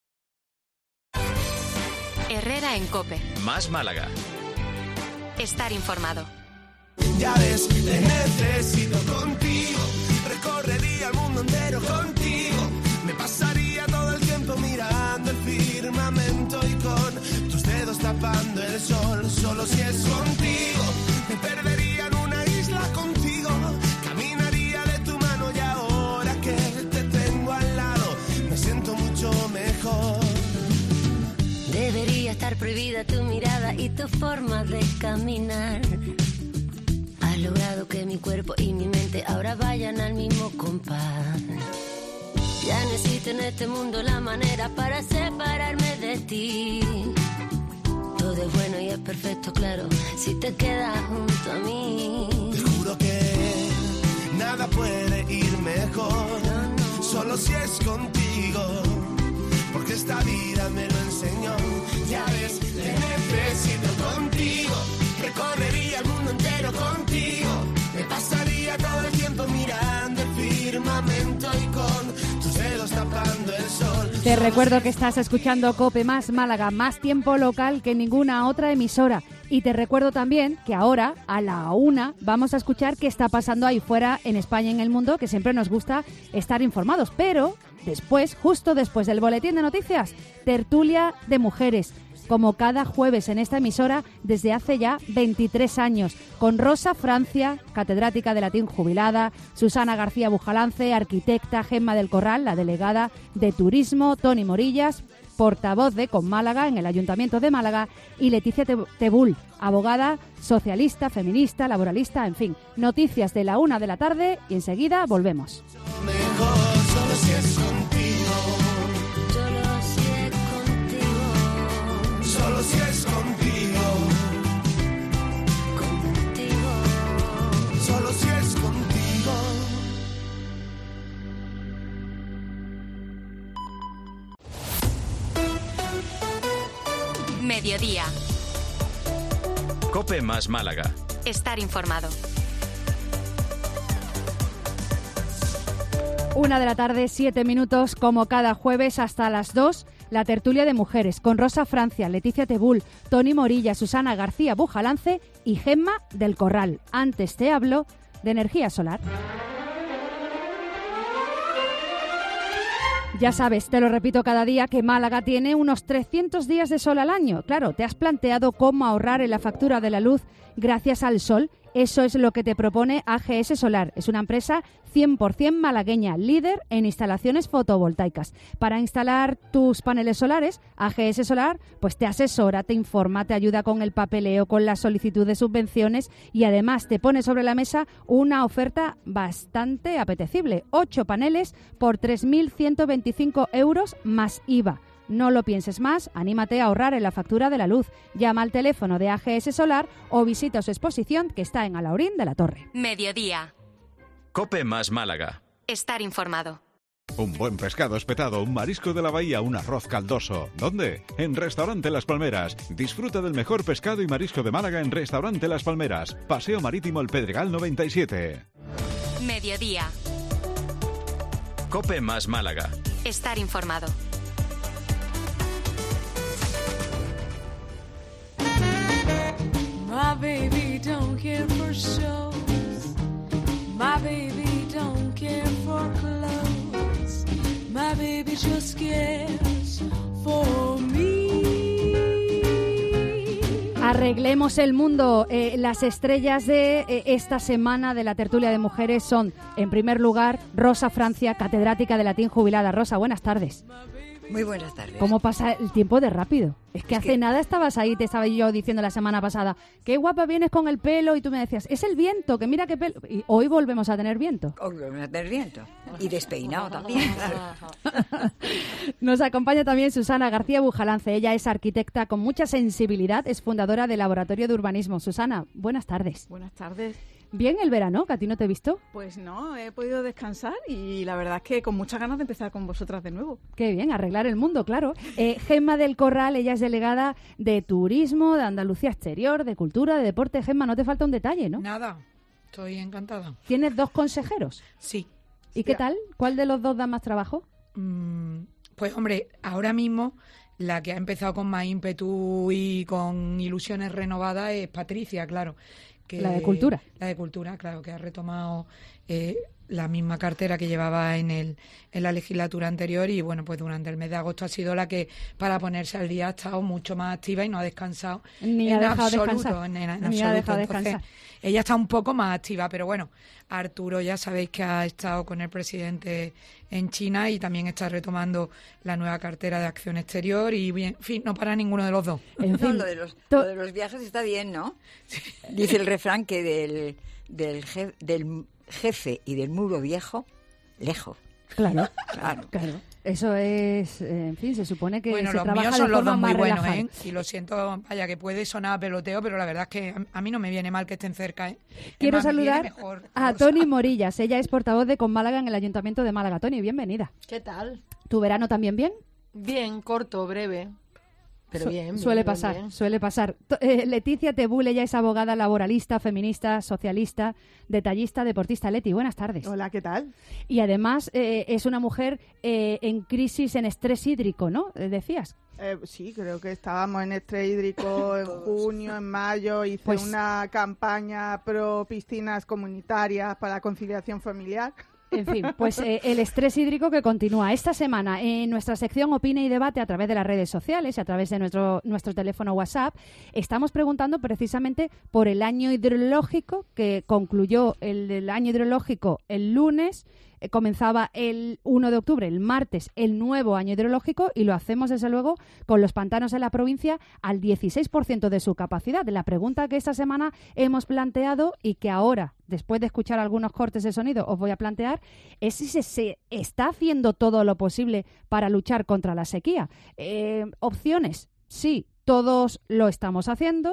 Speaker 1: Herrera en COPE.
Speaker 18: Más Málaga.
Speaker 1: Estar informado.
Speaker 20: Ya ves, te necesito contigo. Recorrería el mundo entero contigo. Me pasaría todo el tiempo mirando el firmamento y con tus dedos tapando el sol. Solo si es contigo. Me perdería en una isla contigo. Caminaría de tu mano y ahora que te tengo al lado me siento mucho mejor.
Speaker 19: Debería estar prohibida tu mirada y tu forma de caminar. Has logrado que mi cuerpo y mi mente ahora vayan al mismo compás. Ya no existe en este mundo la manera para separarme de ti. Todo es bueno y es perfecto, claro, si te quedas junto a mí.
Speaker 20: Te juro que nada puede ir mejor, no, no. Solo si es contigo, porque esta vida me lo enseñó. Ya ves, te necesito contigo. Recorrería el mundo entero contigo. Me pasaría todo el tiempo mirando el firmamento y con tus dedos tapando el sol.
Speaker 3: Te recuerdo que estás escuchando COPE Más Málaga, más tiempo local que ninguna otra emisora. Y te recuerdo también que ahora, a la una, vamos a escuchar qué está pasando ahí fuera en España y en el mundo, que siempre nos gusta estar informados. Pero después, justo después del boletín de noticias, tertulia de mujeres, como cada jueves en esta emisora desde hace ya veintitrés años, con Rosa Francia, catedrática de latín jubilada, Susana García Bujalance, arquitecta, Gemma del Corral, la delegada de Turismo, Toni Morillas, portavoz de Con Málaga en el Ayuntamiento de Málaga, y Leticia Tebul, abogada, socialista, feminista, laboralista, en fin, noticias de la una de la tarde y enseguida volvemos.
Speaker 20: Mejor solo si es contigo.
Speaker 19: Solo si es contigo.
Speaker 20: Solo si es contigo.
Speaker 19: Contigo.
Speaker 20: Solo si es contigo.
Speaker 1: Mediodía.
Speaker 18: COPE Más Málaga.
Speaker 1: Estar informado.
Speaker 3: Una de la tarde, siete minutos, como cada jueves hasta las dos. la tertulia de mujeres con Rosa Francia, Leticia Tebul, Toni Morilla, Susana García Bujalance y Gemma del Corral. Antes te hablo de energía solar. Ya sabes, te lo repito cada día, que Málaga tiene unos trescientos días de sol al año. Claro, ¿te has planteado cómo ahorrar en la factura de la luz gracias al sol? Eso es lo que te propone A G S Solar. Es una empresa cien por ciento malagueña, líder en instalaciones fotovoltaicas. Para instalar tus paneles solares, A G S Solar pues te asesora, te informa, te ayuda con el papeleo, con la solicitud de subvenciones y además te pone sobre la mesa una oferta bastante apetecible. Ocho paneles por tres mil ciento veinticinco euros más I V A. No lo pienses más, anímate a ahorrar en la factura de la luz. Llama al teléfono de A G S Solar o visita su exposición que está en Alaurín de la Torre.
Speaker 1: Mediodía.
Speaker 5: COPE más Málaga.
Speaker 1: Estar informado.
Speaker 2: Un buen pescado espetado, un marisco de la bahía, un arroz caldoso. ¿Dónde? En Restaurante Las Palmeras. Disfruta del mejor pescado y marisco de Málaga en Restaurante Las Palmeras. Paseo Marítimo El Pedregal noventa y siete.
Speaker 1: Mediodía.
Speaker 5: COPE más Málaga.
Speaker 1: Estar informado.
Speaker 7: My baby don't care for shows. My baby don't care for clothes. My baby just cares for me.
Speaker 3: Arreglemos el mundo. Eh, las estrellas de eh, esta semana de la tertulia de mujeres son, en primer lugar, Rosa Francia, catedrática de latín jubilada. Rosa, buenas tardes.
Speaker 23: Muy buenas tardes.
Speaker 3: ¿Cómo pasa el tiempo de rápido? Es que
Speaker 23: Es
Speaker 3: hace
Speaker 23: que-
Speaker 3: nada estabas ahí, te estaba yo diciendo la semana pasada, qué guapa vienes con el pelo, y tú me decías, es el viento, que mira qué pelo. Y hoy volvemos a tener viento.
Speaker 23: Hoy volvemos a tener viento. Y despeinado también, claro.
Speaker 3: Nos acompaña también Susana García Bujalance. Ella es arquitecta con mucha sensibilidad, es fundadora del Laboratorio de Urbanismo. Susana, buenas tardes.
Speaker 24: Buenas tardes.
Speaker 3: Bien el verano, que a ti no te he visto.
Speaker 24: Pues no, he podido descansar y la verdad es que con muchas ganas de empezar con vosotras de nuevo.
Speaker 3: Qué bien, arreglar el mundo, claro. Eh, Gemma del Corral, ella es delegada de Turismo, de Andalucía Exterior, de Cultura, de Deporte. Gemma, no te falta un detalle, ¿no?
Speaker 25: Nada, estoy encantada.
Speaker 3: ¿Tienes dos consejeros?
Speaker 25: Sí.
Speaker 3: ¿Y qué tal? ¿Cuál de los dos da más trabajo?
Speaker 25: Mm, pues hombre, ahora mismo la que ha empezado con más ímpetu y con ilusiones renovadas es Patricia, claro. Que,
Speaker 3: La de Cultura.
Speaker 25: La de Cultura, claro, que ha retomado eh, la misma cartera que llevaba en el en la legislatura anterior y bueno, pues durante el mes de agosto ha sido la que para ponerse al día ha estado mucho más activa y no ha descansado
Speaker 3: Ni
Speaker 25: en
Speaker 3: ha dejado
Speaker 25: absoluto,
Speaker 3: descansar.
Speaker 25: en, en- en
Speaker 3: Ni ha
Speaker 25: absoluto.
Speaker 3: dejado
Speaker 25: Entonces,
Speaker 3: descansar.
Speaker 25: ella está un poco más activa, pero bueno, Arturo ya sabéis que ha estado con el presidente en China y también está retomando la nueva cartera de acción exterior y bien, en fin, no para ninguno de los dos.
Speaker 3: En
Speaker 23: No,
Speaker 3: fin,
Speaker 23: lo, de los, lo de los viajes está bien, ¿no? Dice el refrán que del, del, je- del jefe y del muro viejo, lejos.
Speaker 3: Claro,
Speaker 23: Claro.
Speaker 3: claro. Eso es, eh, en fin, se supone que
Speaker 25: Bueno,
Speaker 3: se
Speaker 25: los
Speaker 3: trabaja
Speaker 25: míos
Speaker 3: de
Speaker 25: son los
Speaker 3: forma
Speaker 25: dos muy
Speaker 3: más
Speaker 25: buenos,
Speaker 3: relajada.
Speaker 25: ¿eh? Y lo siento, vaya, que puede sonar a peloteo, pero la verdad es que a, a mí no me viene mal que estén cerca, ¿eh? Es
Speaker 3: Quiero
Speaker 25: más, me viene
Speaker 3: saludar
Speaker 25: mejor,
Speaker 3: a
Speaker 25: Rosa.
Speaker 3: Toni Morillas. Ella es portavoz de Con Málaga en el Ayuntamiento de Málaga. Toni, bienvenida.
Speaker 26: ¿Qué tal?
Speaker 3: ¿Tu verano también bien?
Speaker 26: Bien, corto, breve, pero
Speaker 3: Su-
Speaker 26: bien. bien,
Speaker 3: Suele
Speaker 26: bien,
Speaker 3: pasar,
Speaker 26: bien.
Speaker 3: suele pasar. To- eh, Leticia Tebul, ella es abogada laboralista, feminista, socialista, detallista, deportista. Leti, buenas tardes.
Speaker 24: Hola, ¿qué tal?
Speaker 3: Y además eh, es una mujer eh, en crisis, en estrés hídrico, ¿no? Eh, Decías.
Speaker 24: Eh, sí, creo que estábamos en estrés hídrico en junio, en mayo. Hice
Speaker 3: Pues-
Speaker 24: una campaña pro piscinas comunitarias para la conciliación familiar.
Speaker 3: En fin, pues eh, el estrés hídrico que continúa. Esta semana en nuestra sección Opina y Debate a través de las redes sociales y a través de nuestro, nuestro teléfono WhatsApp, estamos preguntando precisamente por el año hidrológico que concluyó el, el año hidrológico el lunes. Eh, Comenzaba el uno de octubre, el martes, el nuevo año hidrológico y lo hacemos, desde luego, con los pantanos en la provincia al dieciséis por ciento de su capacidad. La pregunta que esta semana hemos planteado y que ahora, después de escuchar algunos cortes de sonido, os voy a plantear, es si se, se está haciendo todo lo posible para luchar contra la sequía. Eh, opciones, sí, todos lo estamos haciendo.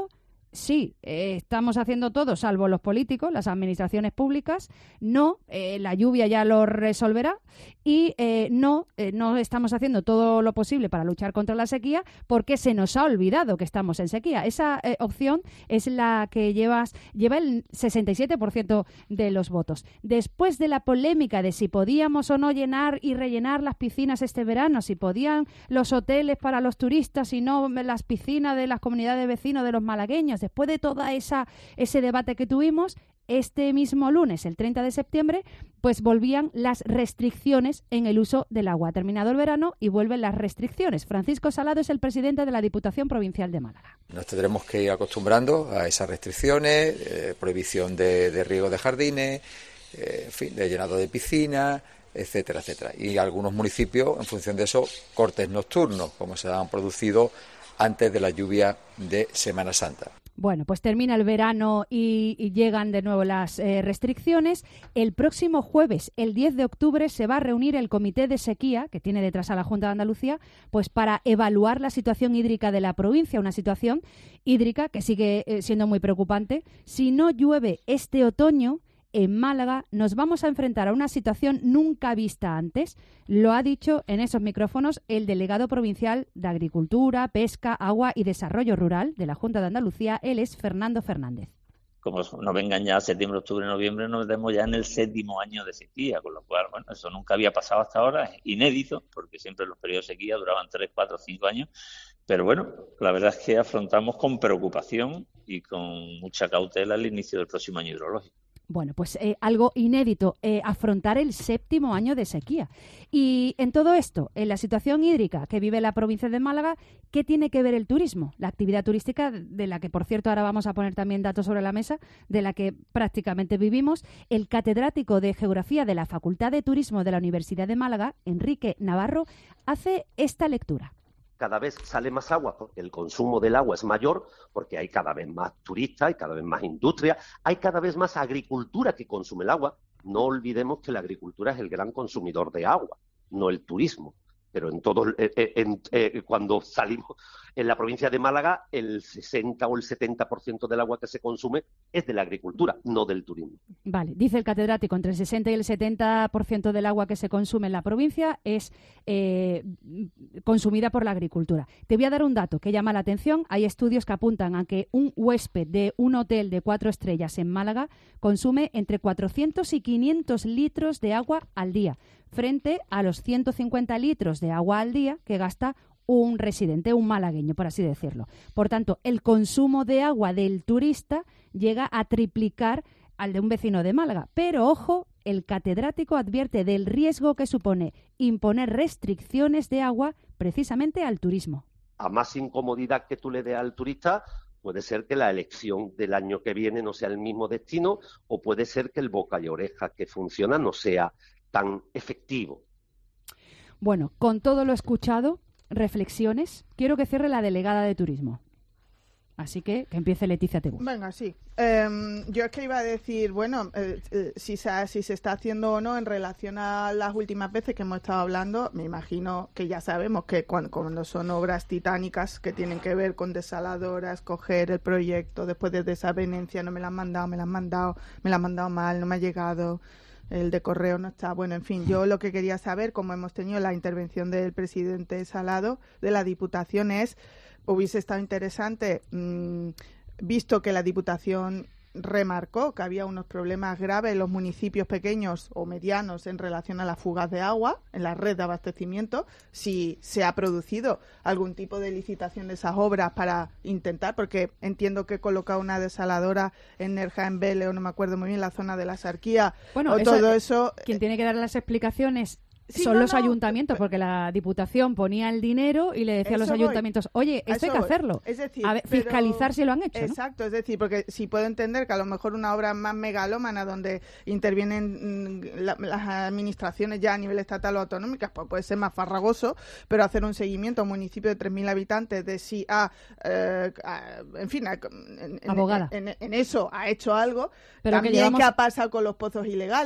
Speaker 3: sí, eh, estamos haciendo todo, salvo los políticos, las administraciones públicas, no, eh, la lluvia ya lo resolverá y eh, no, eh, no estamos haciendo todo lo posible para luchar contra la sequía porque se nos ha olvidado que estamos en sequía. Esa eh, opción es la que llevas, lleva el sesenta y siete por ciento de los votos. Después de la polémica de si podíamos o no llenar y rellenar las piscinas este verano, si podían los hoteles para los turistas y no las piscinas de las comunidades de vecinos de los malagueños, después de toda esa ese debate que tuvimos, este mismo lunes, el treinta de septiembre, pues volvían las restricciones en el uso del agua. Ha terminado el verano y vuelven las restricciones. Francisco Salado es el presidente de la Diputación Provincial de Málaga.
Speaker 6: Nos tendremos que ir acostumbrando a esas restricciones, eh, prohibición de, de riego de jardines, eh, en fin, de llenado de piscinas, etcétera, etcétera. Y algunos municipios, en función de eso, cortes nocturnos, como se han producido antes de la lluvia de Semana Santa.
Speaker 3: Bueno, pues termina el verano y, y llegan de nuevo las eh, restricciones. El próximo jueves, el diez de octubre, se va a reunir el Comité de Sequía, que tiene detrás a la Junta de Andalucía, pues para evaluar la situación hídrica de la provincia, una situación hídrica que sigue eh, siendo muy preocupante. Si no llueve este otoño, en Málaga nos vamos a enfrentar a una situación nunca vista antes. Lo ha dicho en esos micrófonos el delegado provincial de Agricultura, Pesca, Agua y Desarrollo Rural de la Junta de Andalucía. Él es Fernando Fernández.
Speaker 8: Como nos vengan ya septiembre, octubre, noviembre, nos vemos ya en el séptimo año de sequía, con lo cual, bueno, eso nunca había pasado hasta ahora, es inédito, porque siempre los periodos de sequía duraban tres, cuatro, cinco años, pero bueno, la verdad es que afrontamos con preocupación y con mucha cautela el inicio del próximo año hidrológico.
Speaker 3: Bueno, pues eh, algo inédito, eh, afrontar el séptimo año de sequía. Y en todo esto, en la situación hídrica que vive la provincia de Málaga, ¿qué tiene que ver el turismo? La actividad turística, de la que, por cierto, ahora vamos a poner también datos sobre la mesa, de la que prácticamente vivimos. El catedrático de Geografía de la Facultad de Turismo de la Universidad de Málaga, Enrique Navarro, hace esta lectura.
Speaker 9: Cada vez sale más agua porque el consumo del agua es mayor, porque hay cada vez más turistas, hay cada vez más industria, hay cada vez más agricultura que consume el agua. No olvidemos que la agricultura es el gran consumidor de agua, no el turismo. Pero en todo, eh, en, eh, cuando salimos en la provincia de Málaga, el sesenta o el setenta por ciento del agua que se consume es de la agricultura, no del turismo.
Speaker 3: Vale, dice el catedrático, entre el sesenta y el setenta por ciento del agua que se consume en la provincia es eh, consumida por la agricultura. Te voy a dar un dato que llama la atención. Hay estudios que apuntan a que un huésped de un hotel de cuatro estrellas en Málaga consume entre cuatrocientos y quinientos litros de agua al día, frente a los ciento cincuenta litros de agua al día que gasta un residente, un malagueño, por así decirlo. Por tanto, el consumo de agua del turista llega a triplicar al de un vecino de Málaga. Pero, ojo, el catedrático advierte del riesgo que supone imponer restricciones de agua precisamente al turismo.
Speaker 9: A más incomodidad que tú le des al turista, puede ser que la elección del año que viene no sea el mismo destino, o puede ser que el boca y oreja que funciona no sea tan efectivo.
Speaker 3: Bueno, con todo lo escuchado, reflexiones, quiero que cierre la delegada de turismo. Así que que empiece Leticia Tebú.
Speaker 24: Venga, sí. Eh, yo es que iba a decir, bueno, eh, eh, si, se, si se está haciendo o no en relación a las últimas veces que hemos estado hablando, me imagino que ya sabemos que cuando, cuando son obras titánicas que tienen que ver con desaladoras, coger el proyecto después de desavenencia, no me la han mandado, me la han mandado, me la han mandado mal, no me ha llegado, el de correo no está. Bueno, en fin, yo lo que quería saber, como hemos tenido la intervención del presidente Salado de la Diputación, es, hubiese estado interesante, mmm, visto que la Diputación remarcó que había unos problemas graves en los municipios pequeños o medianos en relación a las fugas de agua en la red de abastecimiento, si se ha producido algún tipo de licitación de esas obras para intentar, porque entiendo que he colocado una desaladora en Nerja, en Vélez, o no me acuerdo muy bien, la zona de la Sarquía,
Speaker 3: bueno,
Speaker 24: o
Speaker 3: eso,
Speaker 24: todo eso.
Speaker 3: Quien tiene que dar las explicaciones
Speaker 24: Sí,
Speaker 3: son
Speaker 24: no,
Speaker 3: los
Speaker 24: no,
Speaker 3: ayuntamientos, porque la Diputación ponía el dinero y le decía a los
Speaker 24: voy.
Speaker 3: ayuntamientos, oye, esto hay que
Speaker 24: voy.
Speaker 3: hacerlo.
Speaker 24: Es decir,
Speaker 3: a ver,
Speaker 24: pero...
Speaker 3: fiscalizar si lo han hecho, ¿no?
Speaker 24: Exacto, es decir, porque si puedo entender que a lo mejor una obra más megalómana donde intervienen la, las administraciones ya a nivel estatal o autonómicas, pues puede ser más farragoso, pero hacer un seguimiento a un municipio de tres mil habitantes de si ha, eh, a, en fin, a, en,
Speaker 3: Abogada.
Speaker 24: En, en, en eso ha hecho algo,
Speaker 3: Pero
Speaker 24: también
Speaker 3: que llevamos...
Speaker 24: qué ha pasado con los pozos ilegales.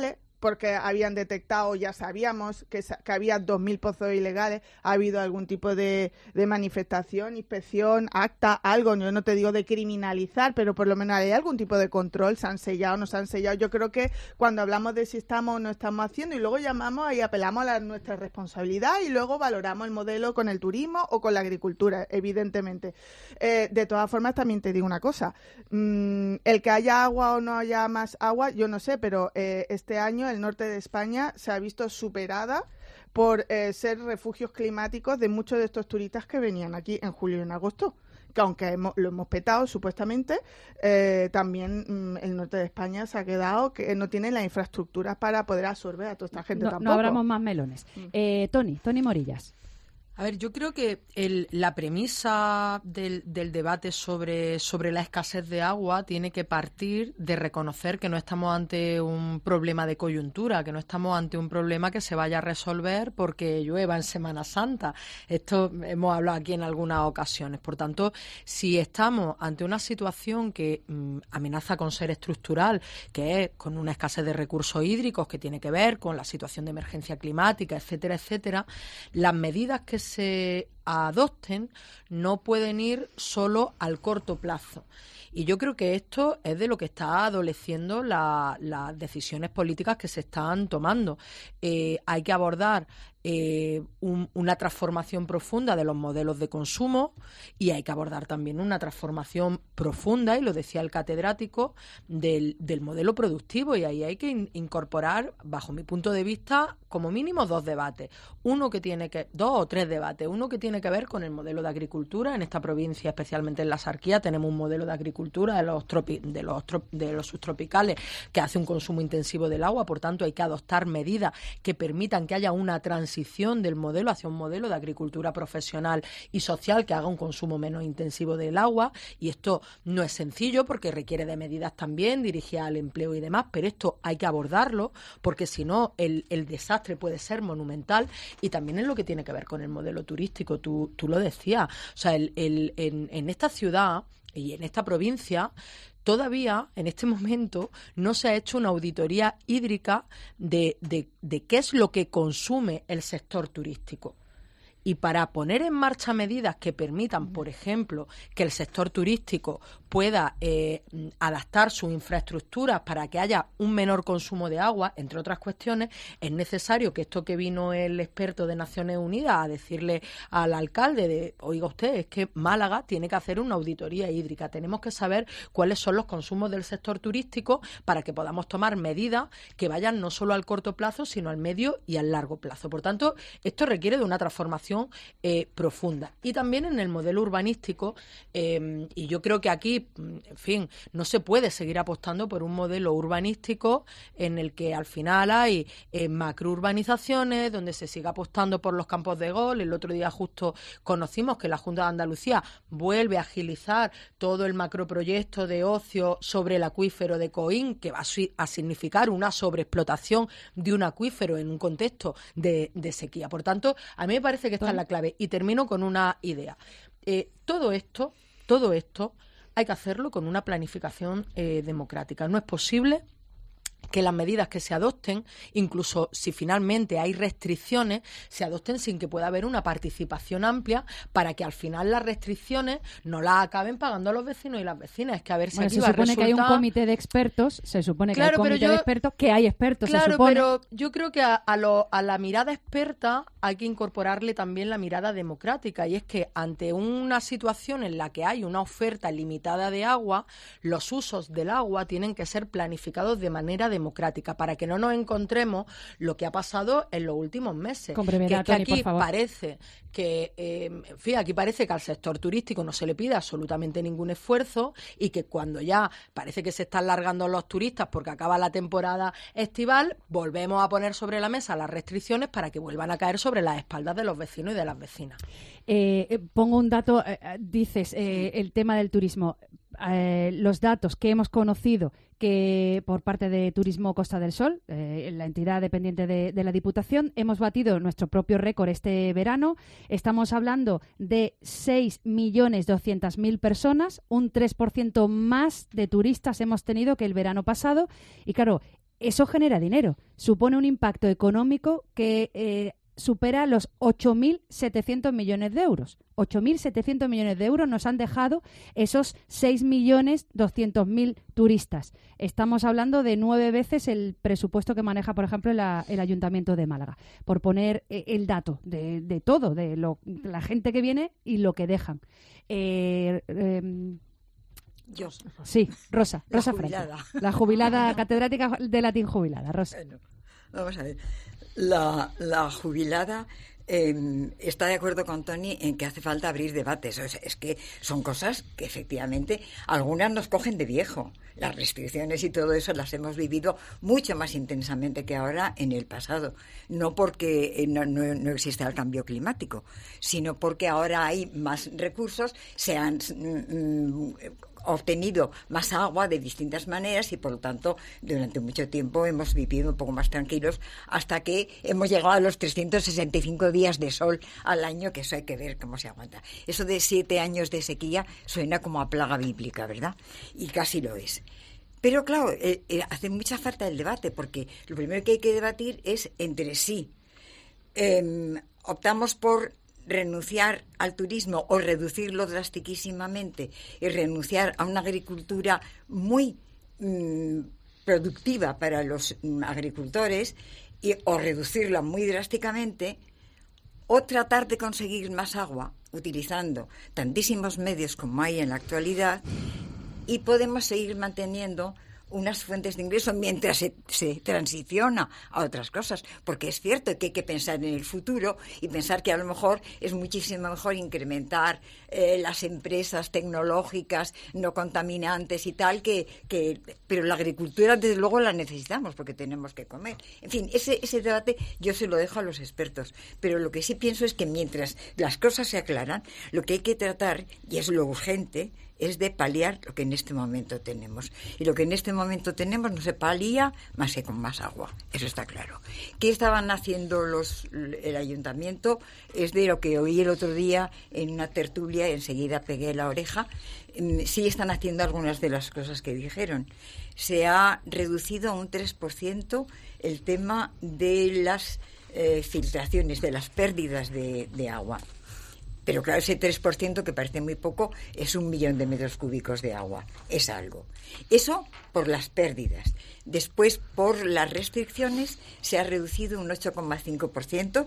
Speaker 24: porque habían detectado, ya sabíamos que, que había dos mil pozos ilegales, ha habido algún tipo de, de manifestación, inspección, acta, algo, yo no te digo de criminalizar, pero por lo menos hay algún tipo de control, se han sellado, no se han sellado. Yo creo que cuando hablamos de si estamos o no estamos haciendo y luego llamamos y apelamos a la, nuestra responsabilidad y luego valoramos el modelo con el turismo o con la agricultura, evidentemente. Eh, de todas formas, también te digo una cosa, mm, el que haya agua o no haya más agua, yo no sé, pero eh, este año el norte de España se ha visto superada por eh, ser refugios climáticos de muchos de estos turistas que venían aquí en julio y en agosto, que aunque hemos, lo hemos petado supuestamente, eh, también mm, el norte de España se ha quedado que no tiene las infraestructuras para poder absorber a toda esta gente
Speaker 3: no,
Speaker 24: tampoco.
Speaker 3: No abramos más melones. Mm. Eh, Toni, Toni Morillas.
Speaker 26: A ver, yo creo que el, la premisa del, del debate sobre, sobre la escasez de agua tiene que partir de reconocer que no estamos ante un problema de coyuntura, que no estamos ante un problema que se vaya a resolver porque llueva en Semana Santa. Esto hemos hablado aquí en algunas ocasiones. Por tanto, si estamos ante una situación que mmm, amenaza con ser estructural, que es con una escasez de recursos hídricos que tiene que ver con la situación de emergencia climática, etcétera, etcétera, las medidas que se adopten no pueden ir solo al corto plazo. Y yo creo que esto es de lo que está adoleciendo la, las decisiones políticas que se están tomando. Eh, hay que abordar eh, un, una transformación profunda de los modelos de consumo y hay que abordar también una transformación profunda, y lo decía el catedrático, del, del modelo productivo, y ahí hay que in, incorporar, bajo mi punto de vista, como mínimo dos debates. Uno que tiene que, dos o tres debates. Uno que tiene que ver con el modelo de agricultura. En esta provincia, especialmente en la Sarquía, tenemos un modelo de agricultura de los, tropi, de los, trop, de los subtropicales que hace un consumo intensivo del agua. Por tanto, hay que adoptar medidas que permitan que haya una transición del modelo hacia un modelo de agricultura profesional y social que haga un consumo menos intensivo del agua. Y esto no es sencillo porque requiere de medidas también dirigidas al empleo y demás, pero esto hay que abordarlo porque si no el, el desastre puede ser monumental. Y también es lo que tiene que ver con el modelo turístico, tú, tú lo decías. O sea, el, el, en, en esta ciudad y en esta provincia todavía, en este momento, no se ha hecho una auditoría hídrica de, de, de qué es lo que consume el sector turístico. Y para poner en marcha medidas que permitan, por ejemplo, que el sector turístico pueda eh, adaptar sus infraestructuras para que haya un menor consumo de agua, entre otras cuestiones, es necesario que esto que vino el experto de Naciones Unidas a decirle al alcalde de, oiga usted, es que Málaga tiene que hacer una auditoría hídrica, tenemos que saber cuáles son los consumos del sector turístico para que podamos tomar medidas que vayan no solo al corto plazo, sino al medio y al largo plazo. Por tanto, esto requiere de una transformación Eh, profunda. Y también en el modelo urbanístico, eh, y yo creo que aquí, en fin, no se puede seguir apostando por un modelo urbanístico en el que al final hay eh, macrourbanizaciones, donde se sigue apostando por los campos de golf. El otro día justo conocimos que la Junta de Andalucía vuelve a agilizar todo el macroproyecto de ocio sobre el acuífero de Coín, que va a, a significar una sobreexplotación de un acuífero en un contexto de, de sequía. Por tanto, a mí me parece que esta es la clave. Y termino con una idea. Eh, todo esto, todo esto hay que hacerlo con una planificación eh, democrática. No es posible que las medidas que se adopten, incluso si finalmente hay restricciones, se adopten sin que pueda haber una participación amplia para que al final las restricciones no las acaben pagando los vecinos y las vecinas. Es que a ver si
Speaker 3: bueno,
Speaker 24: aquí
Speaker 3: se
Speaker 24: va a
Speaker 3: supone
Speaker 24: resultar...
Speaker 3: que hay un comité de expertos, se supone que
Speaker 26: claro,
Speaker 3: hay un comité
Speaker 26: yo...
Speaker 3: de expertos, que hay expertos,
Speaker 26: claro,
Speaker 3: se supone.
Speaker 26: Pero yo creo que a, a, lo, a la mirada experta hay que incorporarle también la mirada democrática, y es que ante una situación en la que hay una oferta limitada de agua, los usos del agua tienen que ser planificados de manera democrática para que no nos encontremos lo que ha pasado en los últimos meses.
Speaker 3: Con brevedad,
Speaker 26: que es que
Speaker 3: Toni,
Speaker 26: aquí
Speaker 3: por favor.
Speaker 26: parece que, eh, en fin, aquí parece que al sector turístico no se le pide absolutamente ningún esfuerzo y que cuando ya parece que se están largando los turistas porque acaba la temporada estival, volvemos a poner sobre la mesa las restricciones para que vuelvan a caer sobre las espaldas de los vecinos y de las vecinas.
Speaker 3: Eh, eh, pongo un dato, eh, dices, eh, el tema del turismo. Eh, los datos que hemos conocido que por parte de Turismo Costa del Sol, eh, la entidad dependiente de, de la Diputación, hemos batido nuestro propio récord este verano. Estamos hablando de seis millones doscientas mil personas, un tres por ciento más de turistas hemos tenido que el verano pasado. Y claro, eso genera dinero, supone un impacto económico que eh, supera los ocho mil setecientos millones de euros. ocho mil setecientos millones de euros nos han dejado esos seis millones doscientos mil turistas. Estamos hablando de nueve veces el presupuesto que maneja, por ejemplo, la, el Ayuntamiento de Málaga, por poner eh, el dato de, de todo, de lo, la gente que viene y lo que dejan. Eh, eh,
Speaker 23: Yo.
Speaker 3: Sí, Rosa,
Speaker 23: La
Speaker 3: Rosa
Speaker 23: jubilada.
Speaker 3: Franco, la jubilada catedrática de latín jubilada, Rosa.
Speaker 23: Bueno, vamos a ver. La, la jubilada eh, está de acuerdo con Tony en que hace falta abrir debates. O sea, es que son cosas que efectivamente algunas nos cogen de viejo. Las restricciones y todo eso las hemos vivido mucho más intensamente que ahora en el pasado. No porque no, no, no exista el cambio climático, sino porque ahora hay más recursos, se han mm, obtenido más agua de distintas maneras y, por lo tanto, durante mucho tiempo hemos vivido un poco más tranquilos hasta que hemos llegado a los trescientos sesenta y cinco días de sol al año, que eso hay que ver cómo se aguanta. Eso de siete años de sequía suena como a plaga bíblica, ¿verdad? Y casi lo es. Pero, claro, eh, eh, hace mucha falta el debate, porque lo primero que hay que debatir es entre sí. Eh, optamos por renunciar al turismo o reducirlo drastiquísimamente y renunciar a una agricultura muy mmm, productiva para los mmm, agricultores y, o reducirla muy drásticamente, o tratar de conseguir más agua utilizando tantísimos medios como hay en la actualidad, y podemos seguir manteniendo unas fuentes de ingreso mientras se, se transiciona a otras cosas, porque es cierto que hay que pensar en el futuro y pensar que a lo mejor es muchísimo mejor incrementar eh, las empresas tecnológicas no contaminantes y tal, que, que pero la agricultura desde luego la necesitamos porque tenemos que comer. En fin, ese, ese debate yo se lo dejo a los expertos, pero lo que sí pienso es que mientras las cosas se aclaran, lo que hay que tratar, y es lo urgente, es de paliar lo que en este momento tenemos. Y lo que en este momento tenemos no se palía más que con más agua. Eso está claro. ¿Qué estaban haciendo los el ayuntamiento? Es de lo que oí el otro día en una tertulia, enseguida pegué la oreja. Sí están haciendo algunas de las cosas que dijeron. Se ha reducido a un tres por ciento el tema de las eh, filtraciones, de las pérdidas de, de agua. Pero claro, ese tres por ciento, que parece muy poco, es un millón de metros cúbicos de agua. Es algo. Eso por las pérdidas. Después, por las restricciones, se ha reducido un ocho coma cinco por ciento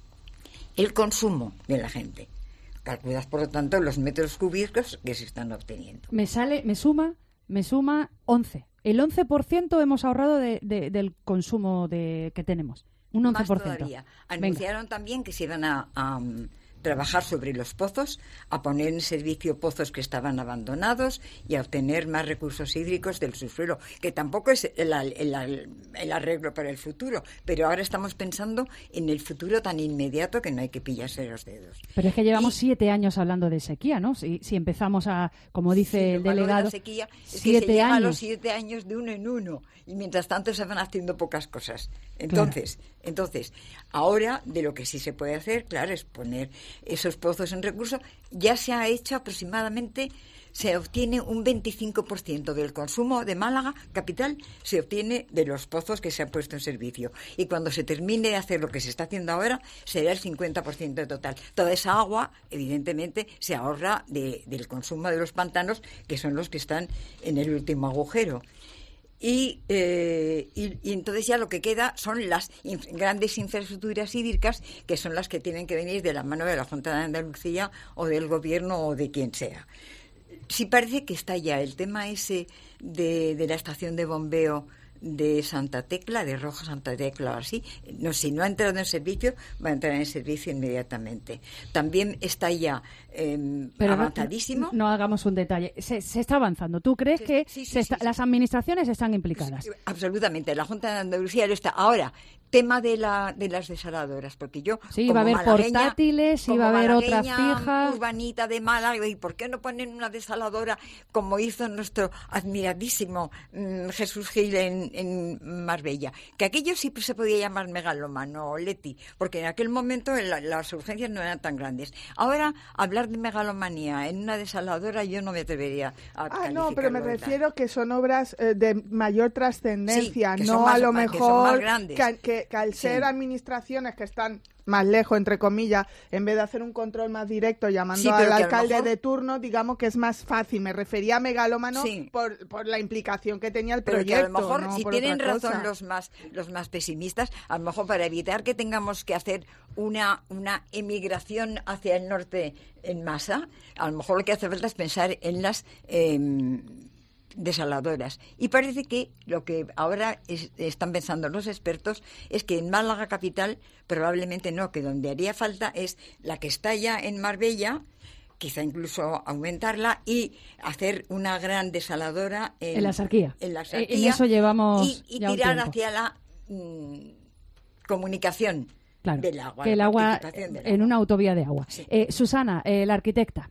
Speaker 23: el consumo de la gente. Calculas, por lo tanto, los metros cúbicos que se están obteniendo.
Speaker 3: Me sale, me suma, me suma once. El once por ciento hemos ahorrado de, de, del consumo de, que tenemos. Un once por ciento.
Speaker 23: Más todavía. Anunciaron Venga. también que se iban a... a trabajar sobre los pozos, a poner en servicio pozos que estaban abandonados y a obtener más recursos hídricos del subsuelo, que tampoco es el, el, el arreglo para el futuro, pero ahora estamos pensando en el futuro tan inmediato que no hay que pillarse los dedos.
Speaker 3: Pero es que llevamos y, siete años hablando de sequía, ¿no? Si, si empezamos a, como dice sí, el delegado,
Speaker 23: la sequía es
Speaker 3: siete
Speaker 23: que se llega
Speaker 3: años.
Speaker 23: a los siete años de uno en uno y mientras tanto se van haciendo pocas cosas. Entonces, claro. entonces, ahora de lo que sí se puede hacer, claro, es poner esos pozos en recurso. Ya se ha hecho aproximadamente, se obtiene un veinticinco por ciento del consumo de Málaga capital, se obtiene de los pozos que se han puesto en servicio. Y cuando se termine de hacer lo que se está haciendo ahora, será el cincuenta por ciento total. Toda esa agua, evidentemente, se ahorra de, del consumo de los pantanos, que son los que están en el último agujero. Y, eh, y, y entonces ya lo que queda son las inf- grandes infraestructuras hídricas, que son las que tienen que venir de la mano de la Junta de Andalucía o del Gobierno o de quien sea. Sí parece que está ya el tema ese de, de la estación de bombeo de Santa Tecla, de Roja Santa Tecla o así. No, si no ha entrado en servicio, va a entrar en servicio inmediatamente. También está ya eh,
Speaker 3: Pero
Speaker 23: avanzadísimo.
Speaker 3: No, no hagamos un detalle. Se, se está avanzando. ¿Tú crees
Speaker 23: sí,
Speaker 3: que
Speaker 23: sí, sí,
Speaker 3: se está,
Speaker 23: sí, sí.
Speaker 3: las administraciones están implicadas?
Speaker 23: Sí, absolutamente. La Junta de Andalucía lo está. Ahora, tema de la de las desaladoras, porque yo
Speaker 3: Sí,
Speaker 23: como
Speaker 3: va a haber
Speaker 23: malagueña,
Speaker 3: portátiles,
Speaker 23: como
Speaker 3: iba a haber otras
Speaker 23: malagueña
Speaker 3: fijas.
Speaker 23: urbanita de Málaga, y ¿por qué no ponen una desaladora como hizo nuestro admiradísimo mm, Jesús Gil en, en Marbella? Que aquello sí se podía llamar megalómano, Leti, porque en aquel momento la, las urgencias no eran tan grandes. Ahora, hablar de megalomanía en una desaladora yo no me atrevería a
Speaker 24: Ah, no, pero me
Speaker 23: calificarlo de tal.
Speaker 24: refiero que son obras eh, de mayor trascendencia,
Speaker 23: Sí, que son
Speaker 24: no
Speaker 23: más-
Speaker 24: a lo
Speaker 23: que son
Speaker 24: mejor
Speaker 23: más grandes.
Speaker 24: que, que- que al ser
Speaker 23: Sí.
Speaker 24: administraciones que están más lejos, entre comillas, en vez de hacer un control más directo llamando
Speaker 23: Sí,
Speaker 24: al
Speaker 23: pero que a lo
Speaker 24: alcalde
Speaker 23: mejor-
Speaker 24: de turno, digamos que es más fácil. Me refería a megalómano
Speaker 23: Sí.
Speaker 24: por, por la implicación que tenía el
Speaker 23: Pero
Speaker 24: proyecto.
Speaker 23: que a lo mejor,
Speaker 24: no
Speaker 23: si
Speaker 24: por
Speaker 23: tienen
Speaker 24: otra
Speaker 23: razón
Speaker 24: cosa.
Speaker 23: los más los más pesimistas, a lo mejor para evitar que tengamos que hacer una, una emigración hacia el norte en masa, a lo mejor lo que hace falta es pensar en las em, desaladoras. Y parece que lo que ahora es- están pensando los expertos es que en Málaga capital probablemente no, que donde haría falta es la que está ya en Marbella, quizá incluso aumentarla y hacer una gran desaladora en,
Speaker 3: En la Sarquía.
Speaker 23: en la
Speaker 3: En
Speaker 23: Sarquía
Speaker 3: eso llevamos
Speaker 23: y, y
Speaker 3: ya un
Speaker 23: tirar
Speaker 3: tiempo.
Speaker 23: hacia la mm, comunicación
Speaker 3: Claro,
Speaker 23: del agua,
Speaker 3: que el
Speaker 23: la
Speaker 3: agua
Speaker 23: participación del
Speaker 3: en
Speaker 23: agua.
Speaker 3: una autovía de agua. Eh, Susana, eh, la arquitecta.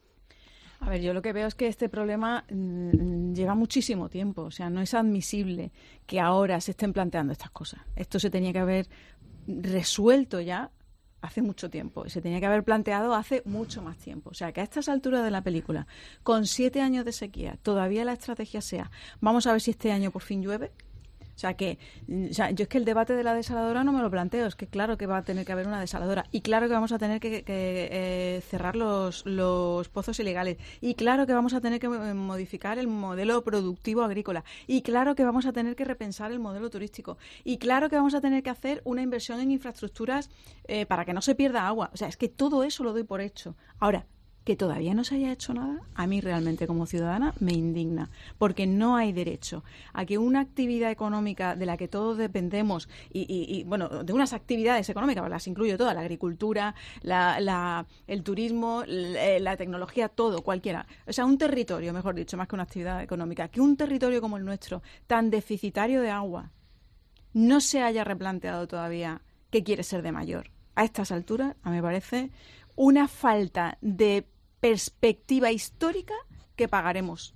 Speaker 10: A ver, yo lo que veo es que este problema mm, lleva muchísimo tiempo. O sea, no es admisible que ahora se estén planteando estas cosas. Esto se tenía que haber resuelto ya hace mucho tiempo. Y se tenía que haber planteado hace mucho más tiempo. O sea, que a estas alturas de la película, con siete años de sequía, todavía la estrategia sea, vamos a ver si este año por fin llueve. O sea, que o sea, yo es que el debate de la desaladora no me lo planteo. Es que claro que va a tener que haber una desaladora. Y claro que vamos a tener que, que, eh, cerrar los, los pozos ilegales. Y claro que vamos a tener que eh, modificar el modelo productivo agrícola. Y claro que vamos a tener que repensar el modelo turístico. Y claro que vamos a tener que hacer una inversión en infraestructuras eh, para que no se pierda agua. O sea, es que todo eso lo doy por hecho. Ahora, que todavía no se haya hecho nada, a mí realmente como ciudadana me indigna, porque no hay derecho a que una actividad económica de la que todos dependemos, y, y, y bueno, de unas actividades económicas, las incluyo todas, la agricultura, la, la, el turismo, la, la tecnología, todo, cualquiera. O sea, un territorio, mejor dicho, más que una actividad económica, que un territorio como el nuestro, tan deficitario de agua, no se haya replanteado todavía qué quiere ser de mayor. A estas alturas, a mí me parece una falta de perspectiva histórica que pagaremos.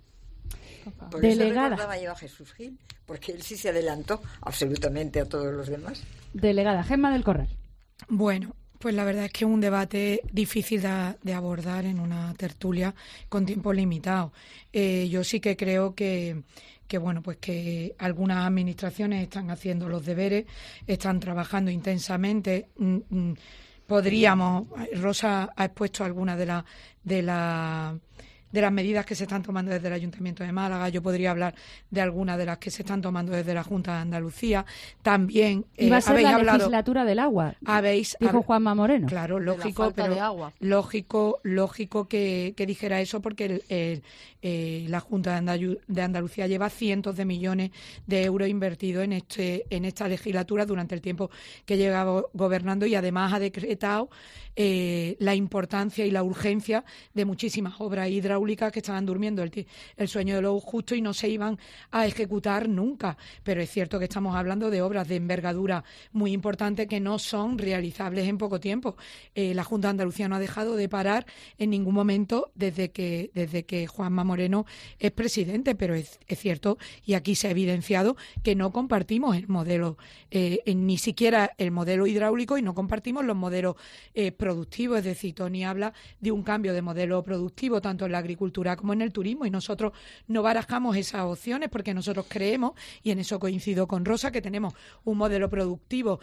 Speaker 23: Por
Speaker 3: Delegada.
Speaker 23: eso recordaba yo a Jesús Gil, porque él sí se adelantó absolutamente a todos los demás.
Speaker 3: Delegada, Gemma del Corral.
Speaker 25: Bueno, pues la verdad es que es un debate difícil de, de abordar en una tertulia con tiempo limitado. Eh, yo sí que creo que, que bueno, pues que algunas administraciones están haciendo los deberes, están trabajando intensamente. Mm, mm, podríamos, Rosa ha expuesto algunas de las de la de las medidas que se están tomando desde el Ayuntamiento de Málaga. Yo podría hablar de algunas de las que se están tomando desde la Junta de Andalucía. También
Speaker 3: Y va
Speaker 25: eh,
Speaker 3: a ser
Speaker 25: habéis
Speaker 3: la
Speaker 25: hablado,
Speaker 3: legislatura del agua,
Speaker 25: habéis
Speaker 3: dijo
Speaker 25: hab-
Speaker 3: Juanma Moreno.
Speaker 25: Claro, lógico,
Speaker 26: falta
Speaker 25: pero
Speaker 26: de agua.
Speaker 25: lógico, lógico que, que dijera eso, porque el, el, eh, la Junta de, Andalu- de Andalucía lleva cientos de millones de euros invertidos en este en esta legislatura durante el tiempo que lleva go- gobernando, y además ha decretado eh, la importancia y la urgencia de muchísimas obras hidráulicas que estaban durmiendo el, ti- el sueño de los justos y no se iban a ejecutar nunca. Pero es cierto que estamos hablando de obras de envergadura muy importante que no son realizables en poco tiempo. Eh, la Junta de Andalucía no ha dejado de parar en ningún momento desde que desde que Juanma Moreno es presidente, pero es, es cierto, y aquí se ha evidenciado, que no compartimos el modelo, eh, en- ni siquiera el modelo hidráulico, y no compartimos los modelos eh, productivos. Es decir, Tony habla de un cambio de modelo productivo tanto en la agricultura como en el turismo, y nosotros no barajamos esas opciones porque nosotros creemos, y en eso coincido con Rosa, que tenemos un modelo productivo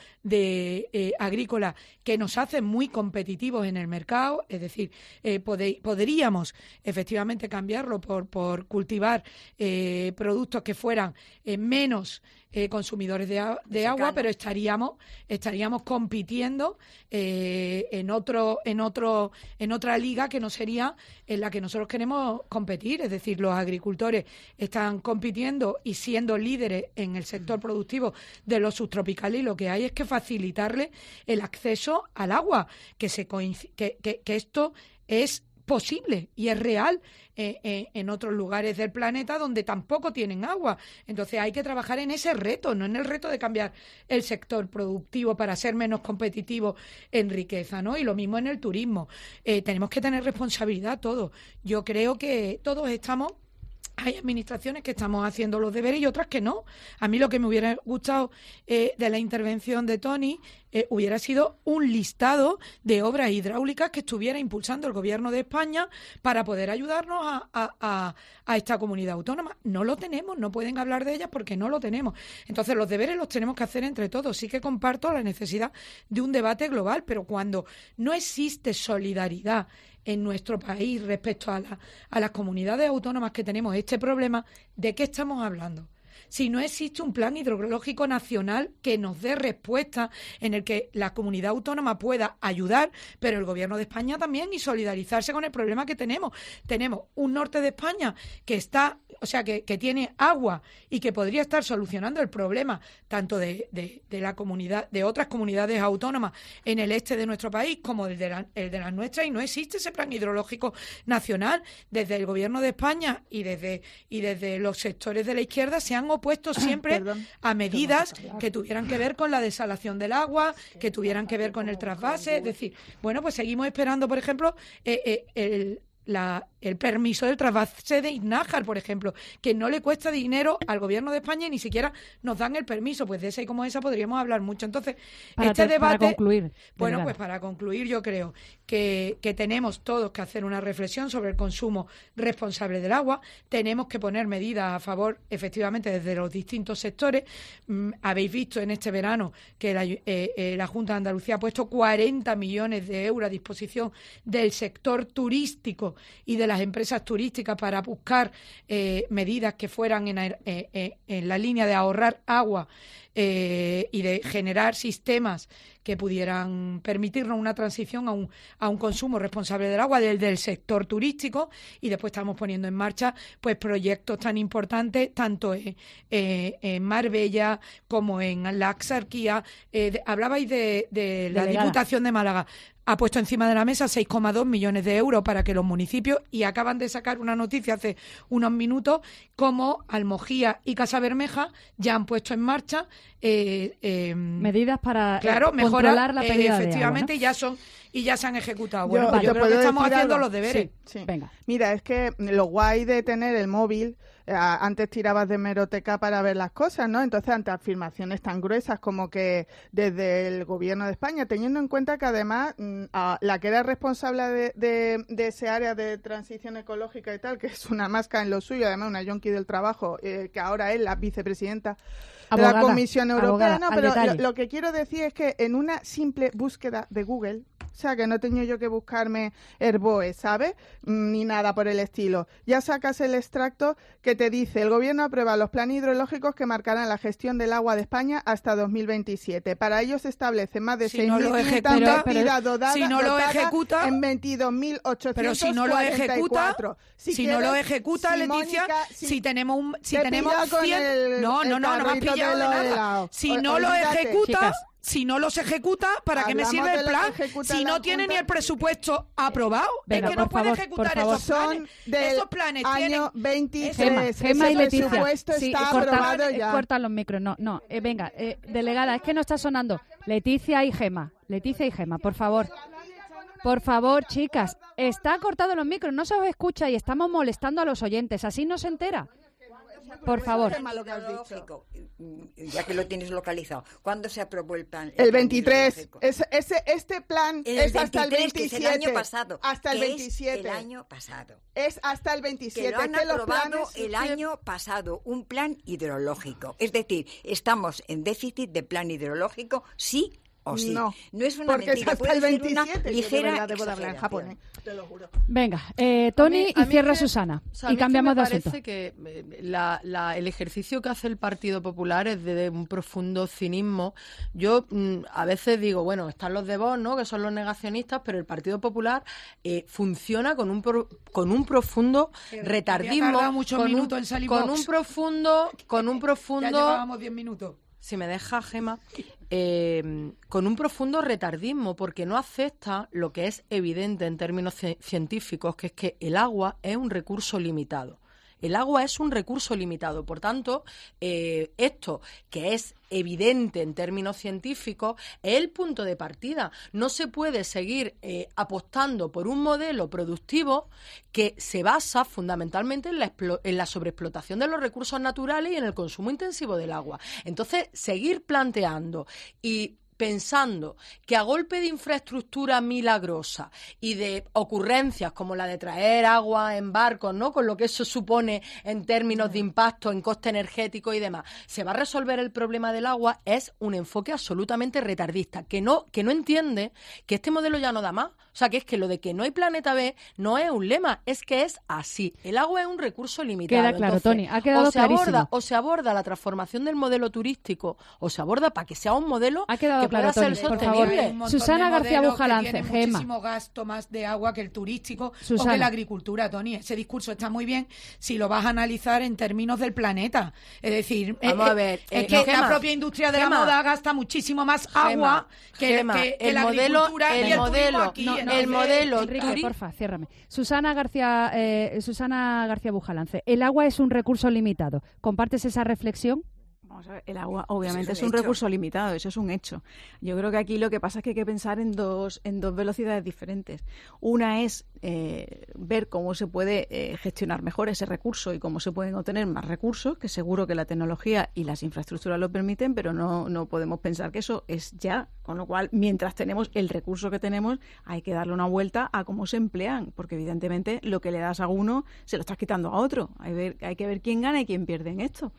Speaker 25: de eh, agrícola que nos hace muy competitivos en el mercado. Es decir, eh, pode- podríamos efectivamente cambiarlo por, por cultivar eh, productos que fueran eh, menos eh, consumidores de, a- de agua, pero estaríamos estaríamos compitiendo eh, en otro en otro en otra liga que no sería en la que nosotros queremos competir. Es decir, los agricultores están compitiendo y siendo líderes en el sector productivo de los subtropicales, y lo que hay es que facilitarle el acceso al agua, que se coinc- que, que, que esto es posible y es real eh, eh, en otros lugares del planeta donde tampoco tienen agua. Entonces hay que trabajar en ese reto, no en el reto de cambiar el sector productivo para ser menos competitivo en riqueza, ¿no? Y lo mismo en el turismo. Eh, tenemos que tener responsabilidad todos. Yo creo que todos estamos... Hay administraciones que estamos haciendo los deberes y otras que no. A mí lo que me hubiera gustado eh, de la intervención de Tony eh, hubiera sido un listado de obras hidráulicas que estuviera impulsando el Gobierno de España para poder ayudarnos a, a, a, a esta comunidad autónoma. No lo tenemos, no pueden hablar de ellas porque no lo tenemos. Entonces los deberes los tenemos que hacer entre todos. Sí que comparto la necesidad de un debate global, pero cuando no existe solidaridad en nuestro país respecto a, la, a las comunidades autónomas que tenemos este problema, ¿de qué estamos hablando? Si no existe un plan hidrológico nacional que nos dé respuesta en el que la comunidad autónoma pueda ayudar, pero el Gobierno de España también, y solidarizarse con el problema que tenemos. Tenemos un norte de España que está, o sea, que, que tiene agua y que podría estar solucionando el problema tanto de, de, de la comunidad, de otras comunidades autónomas en el este de nuestro país como el de, la, el de las nuestras, y no existe ese plan hidrológico nacional. Desde el Gobierno de España y desde, y desde los sectores de la izquierda se han opuesto siempre a medidas que tuvieran que ver con la desalación del agua, que tuvieran que ver con el trasvase. Es decir, bueno, pues seguimos esperando, por ejemplo, eh, eh, el... La, el permiso del trasvase de Iznájar, por ejemplo, que no le cuesta dinero al Gobierno de España y ni siquiera nos dan el permiso. Pues de esa y como esa podríamos hablar mucho. Entonces,
Speaker 3: para
Speaker 25: este
Speaker 3: te,
Speaker 25: debate...
Speaker 3: Para concluir.
Speaker 25: Bueno, pues para concluir yo creo que, que tenemos todos que hacer una reflexión sobre el consumo responsable del agua. Tenemos que poner medidas a favor, efectivamente, desde los distintos sectores. Mm, habéis visto en este verano que la, eh, eh, la Junta de Andalucía ha puesto cuarenta millones de euros a disposición del sector turístico y de las empresas turísticas para buscar eh, medidas que fueran en, eh, eh, en la línea de ahorrar agua eh, y de generar sistemas que pudieran permitirnos una transición a un, a un consumo responsable del agua desde el sector turístico. Y después estamos poniendo en marcha pues proyectos tan importantes tanto en, eh, en Marbella como en la Axarquía. Eh, de, hablabais de, de la
Speaker 3: Delegada.
Speaker 25: Diputación de Málaga. Ha puesto encima de la mesa seis coma dos millones de euros para que los municipios, y acaban de sacar una noticia hace unos minutos, como Almojía y Casabermeja ya han puesto en marcha eh, eh,
Speaker 3: medidas para
Speaker 25: claro,
Speaker 3: eh,
Speaker 25: mejorar,
Speaker 3: controlar la pérdida
Speaker 25: eh, efectivamente,
Speaker 3: de agua, ¿no?
Speaker 25: y ya son y ya se han ejecutado. Bueno,
Speaker 24: Yo-
Speaker 25: pues yo,
Speaker 24: yo
Speaker 25: creo que
Speaker 24: puedo
Speaker 25: estamos
Speaker 24: decir
Speaker 25: haciendo
Speaker 24: algo.
Speaker 25: los deberes.
Speaker 24: Sí, sí.
Speaker 3: Venga.
Speaker 24: Mira, es que lo guay de tener el móvil, eh, antes tirabas de hemeroteca para ver las cosas, ¿no? Entonces, ante afirmaciones tan gruesas como que desde el Gobierno de España, teniendo en cuenta que además mm, a la que era responsable de, de, de ese área de transición ecológica y tal, que es una máscara en lo suyo, además una yonki del trabajo, eh, que ahora es la vicepresidenta de la
Speaker 3: Abogada,
Speaker 24: Comisión Europea,
Speaker 3: abogada,
Speaker 24: no,
Speaker 3: al
Speaker 24: pero
Speaker 3: detalle.
Speaker 24: lo, lo que quiero decir es que en una simple búsqueda de Google, o sea, que no he tenido yo que buscarme Herboe, ¿sabes? Mm, Ni nada por el estilo. Ya sacas el extracto que te dice: el Gobierno aprueba los planes hidrológicos que marcarán la gestión del agua de España hasta dos mil veintisiete. Para ello se establecen más de
Speaker 25: Si no lo
Speaker 24: seis mil
Speaker 25: ejecuta-
Speaker 24: quinientas
Speaker 25: pero-
Speaker 24: medidas dotadas
Speaker 25: si no lo
Speaker 24: dotadas
Speaker 25: ejecuta-
Speaker 24: en veintidós mil ochocientos
Speaker 25: Pero si no lo ejecuta,
Speaker 24: Si
Speaker 25: si, no lo
Speaker 24: quieres,
Speaker 25: ejecuta,
Speaker 24: si
Speaker 25: Leticia,
Speaker 24: Mónica,
Speaker 25: si,
Speaker 24: si
Speaker 25: tenemos un, si
Speaker 24: te
Speaker 25: tenemos
Speaker 24: pilla con
Speaker 25: cien,
Speaker 24: el-
Speaker 25: no,
Speaker 24: el
Speaker 25: no, no, no me has
Speaker 24: carrito
Speaker 25: pillado
Speaker 24: de
Speaker 25: de
Speaker 24: los
Speaker 25: nada.
Speaker 24: helados.
Speaker 25: Si
Speaker 24: O-
Speaker 25: no lo
Speaker 24: olvídate.
Speaker 25: ejecuta,
Speaker 24: Chicas.
Speaker 25: si no los ejecuta, ¿para qué me
Speaker 24: Hablamos
Speaker 25: sirve
Speaker 24: de
Speaker 25: el
Speaker 24: lo que
Speaker 25: plan?
Speaker 24: ejecuta
Speaker 25: Si
Speaker 24: la
Speaker 25: no tiene
Speaker 24: Junta.
Speaker 25: ni el presupuesto aprobado,
Speaker 3: Venga,
Speaker 25: es que no
Speaker 3: por
Speaker 25: puede
Speaker 3: favor,
Speaker 25: ejecutar
Speaker 3: por favor.
Speaker 25: esos planes.
Speaker 24: Son del
Speaker 25: Esos planes
Speaker 24: año
Speaker 25: tienen
Speaker 24: veintitrés.
Speaker 3: Gema, Gema
Speaker 24: Ese
Speaker 3: y Leticia.
Speaker 24: presupuesto
Speaker 3: Sí,
Speaker 24: está
Speaker 3: corta-
Speaker 24: aprobado
Speaker 3: eh,
Speaker 24: ya.
Speaker 3: cortan los micros. No, no. eh, venga, eh, delegada, es que no está sonando. Leticia y Gema. Leticia y Gema, por favor. Por favor, chicas. Está cortado los micros, no se os escucha y estamos molestando a los oyentes. Así no se entera. Por favor.
Speaker 23: Hidrológico, ya que lo tienes localizado. ¿Cuándo se aprobó el plan?
Speaker 24: El
Speaker 23: plan
Speaker 24: veintitrés.
Speaker 23: hidrológico?
Speaker 24: Es, ese, este plan
Speaker 23: El
Speaker 24: es hasta el
Speaker 23: veintitrés, que es
Speaker 24: veintisiete.
Speaker 23: el año pasado.
Speaker 24: Hasta el
Speaker 23: que es
Speaker 24: veintisiete.
Speaker 23: el año pasado.
Speaker 24: Es hasta el
Speaker 23: Que
Speaker 24: veintisiete.
Speaker 23: lo han
Speaker 24: Es que los
Speaker 23: aprobado
Speaker 24: planes-
Speaker 23: el año pasado, un plan hidrológico. Es decir, estamos en déficit de plan hidrológico, sí o sí.
Speaker 24: No,
Speaker 23: es una
Speaker 24: porque
Speaker 23: mentira,
Speaker 24: es hasta
Speaker 23: puede
Speaker 24: el
Speaker 23: ser
Speaker 24: veintisiete.
Speaker 23: una
Speaker 24: Yo de
Speaker 23: ligera
Speaker 24: verdad debo de hablar en
Speaker 23: exageración.
Speaker 24: japonés, te lo juro.
Speaker 3: Venga, eh, Tony
Speaker 26: A mí-
Speaker 3: y
Speaker 26: a mí
Speaker 3: cierra
Speaker 26: que-
Speaker 3: Susana.
Speaker 26: o sea, a
Speaker 3: Y
Speaker 26: mí es que
Speaker 3: cambiamos de
Speaker 26: me
Speaker 3: asunto.
Speaker 26: parece que eh, la- la- el ejercicio que hace el Partido Popular es de un profundo cinismo. Yo mm, a veces digo, bueno, están los de Vox, ¿no?, que son los negacionistas, pero el Partido Popular eh, funciona con un pro- con un profundo
Speaker 25: Que-
Speaker 26: retardismo,
Speaker 25: que ha tardado muchos
Speaker 26: con,
Speaker 25: minutos
Speaker 26: un,
Speaker 25: en salir
Speaker 26: con
Speaker 25: Vox.
Speaker 26: un profundo, con un
Speaker 25: Ya
Speaker 26: profundo
Speaker 25: llevábamos diez minutos.
Speaker 26: si me deja, Gema, eh, con un profundo retardismo, porque no acepta lo que es evidente en términos científicos, que es que el agua es un recurso limitado. El agua es un recurso limitado. Por tanto, eh, esto que es evidente en términos científicos es el punto de partida. No se puede seguir eh, apostando por un modelo productivo que se basa fundamentalmente en la, en la sobreexplotación de los recursos naturales y en el consumo intensivo del agua. Entonces, seguir planteando y pensando que a golpe de infraestructura milagrosa y de ocurrencias como la de traer agua en barcos, ¿no?, con lo que eso supone en términos de impacto en coste energético y demás, se va a resolver el problema del agua, es un enfoque absolutamente retardista, que no, que no entiende que este modelo ya no da más. O sea, que es que lo de que no hay planeta B no es un lema, es que es así. El agua es un recurso limitado.
Speaker 3: Queda claro,
Speaker 26: Entonces,
Speaker 3: Toni, ha quedado
Speaker 26: o se
Speaker 3: clarísimo.
Speaker 26: aborda, o se aborda la transformación del modelo turístico, o se aborda para que sea un modelo
Speaker 3: ha quedado
Speaker 26: que
Speaker 3: claro,
Speaker 26: pueda
Speaker 3: Toni,
Speaker 26: ser
Speaker 3: por
Speaker 26: sostenible.
Speaker 3: favor.
Speaker 25: Hay un montón
Speaker 3: Susana
Speaker 25: de
Speaker 3: García
Speaker 25: modelos
Speaker 3: Bujalance,
Speaker 25: que tienen
Speaker 3: Gema.
Speaker 25: muchísimo gasto más de agua que el turístico
Speaker 3: Susana.
Speaker 25: o que la agricultura, Toni. Ese discurso está muy bien si lo vas a analizar en términos del planeta. Es decir,
Speaker 26: Vamos
Speaker 25: eh,
Speaker 26: a ver,
Speaker 25: es
Speaker 26: eh,
Speaker 25: que
Speaker 26: no,
Speaker 25: la
Speaker 26: Gema,
Speaker 25: propia industria de
Speaker 26: Gema,
Speaker 25: la moda gasta muchísimo más agua que,
Speaker 26: Gema,
Speaker 25: que- que
Speaker 26: el
Speaker 25: la
Speaker 26: modelo-
Speaker 25: agricultura
Speaker 26: el
Speaker 25: y el
Speaker 26: modelo-
Speaker 25: turismo aquí.
Speaker 26: no, no,
Speaker 25: Entonces,
Speaker 26: el modelo
Speaker 3: Enrique,
Speaker 26: turi-
Speaker 3: porfa, ciérrame. Susana García, eh, Susana García Bujalance, el agua es un recurso limitado. ¿Compartes esa reflexión?
Speaker 10: Vamos a ver, el agua obviamente
Speaker 3: Eso
Speaker 10: es
Speaker 3: es
Speaker 10: un
Speaker 3: un
Speaker 10: recurso limitado, eso es un hecho. Yo creo que aquí lo que pasa es que hay que pensar en dos, en dos velocidades diferentes. Una es eh, ver cómo se puede eh, gestionar mejor ese recurso y cómo se pueden obtener más recursos, que seguro que la tecnología y las infraestructuras lo permiten, pero no, no podemos pensar que eso es ya. Con lo cual, mientras tenemos el recurso que tenemos, hay que darle una vuelta a cómo se emplean, porque evidentemente lo que le das a uno se lo estás quitando a otro. Hay, ver, hay que ver quién gana y quién pierde en esto.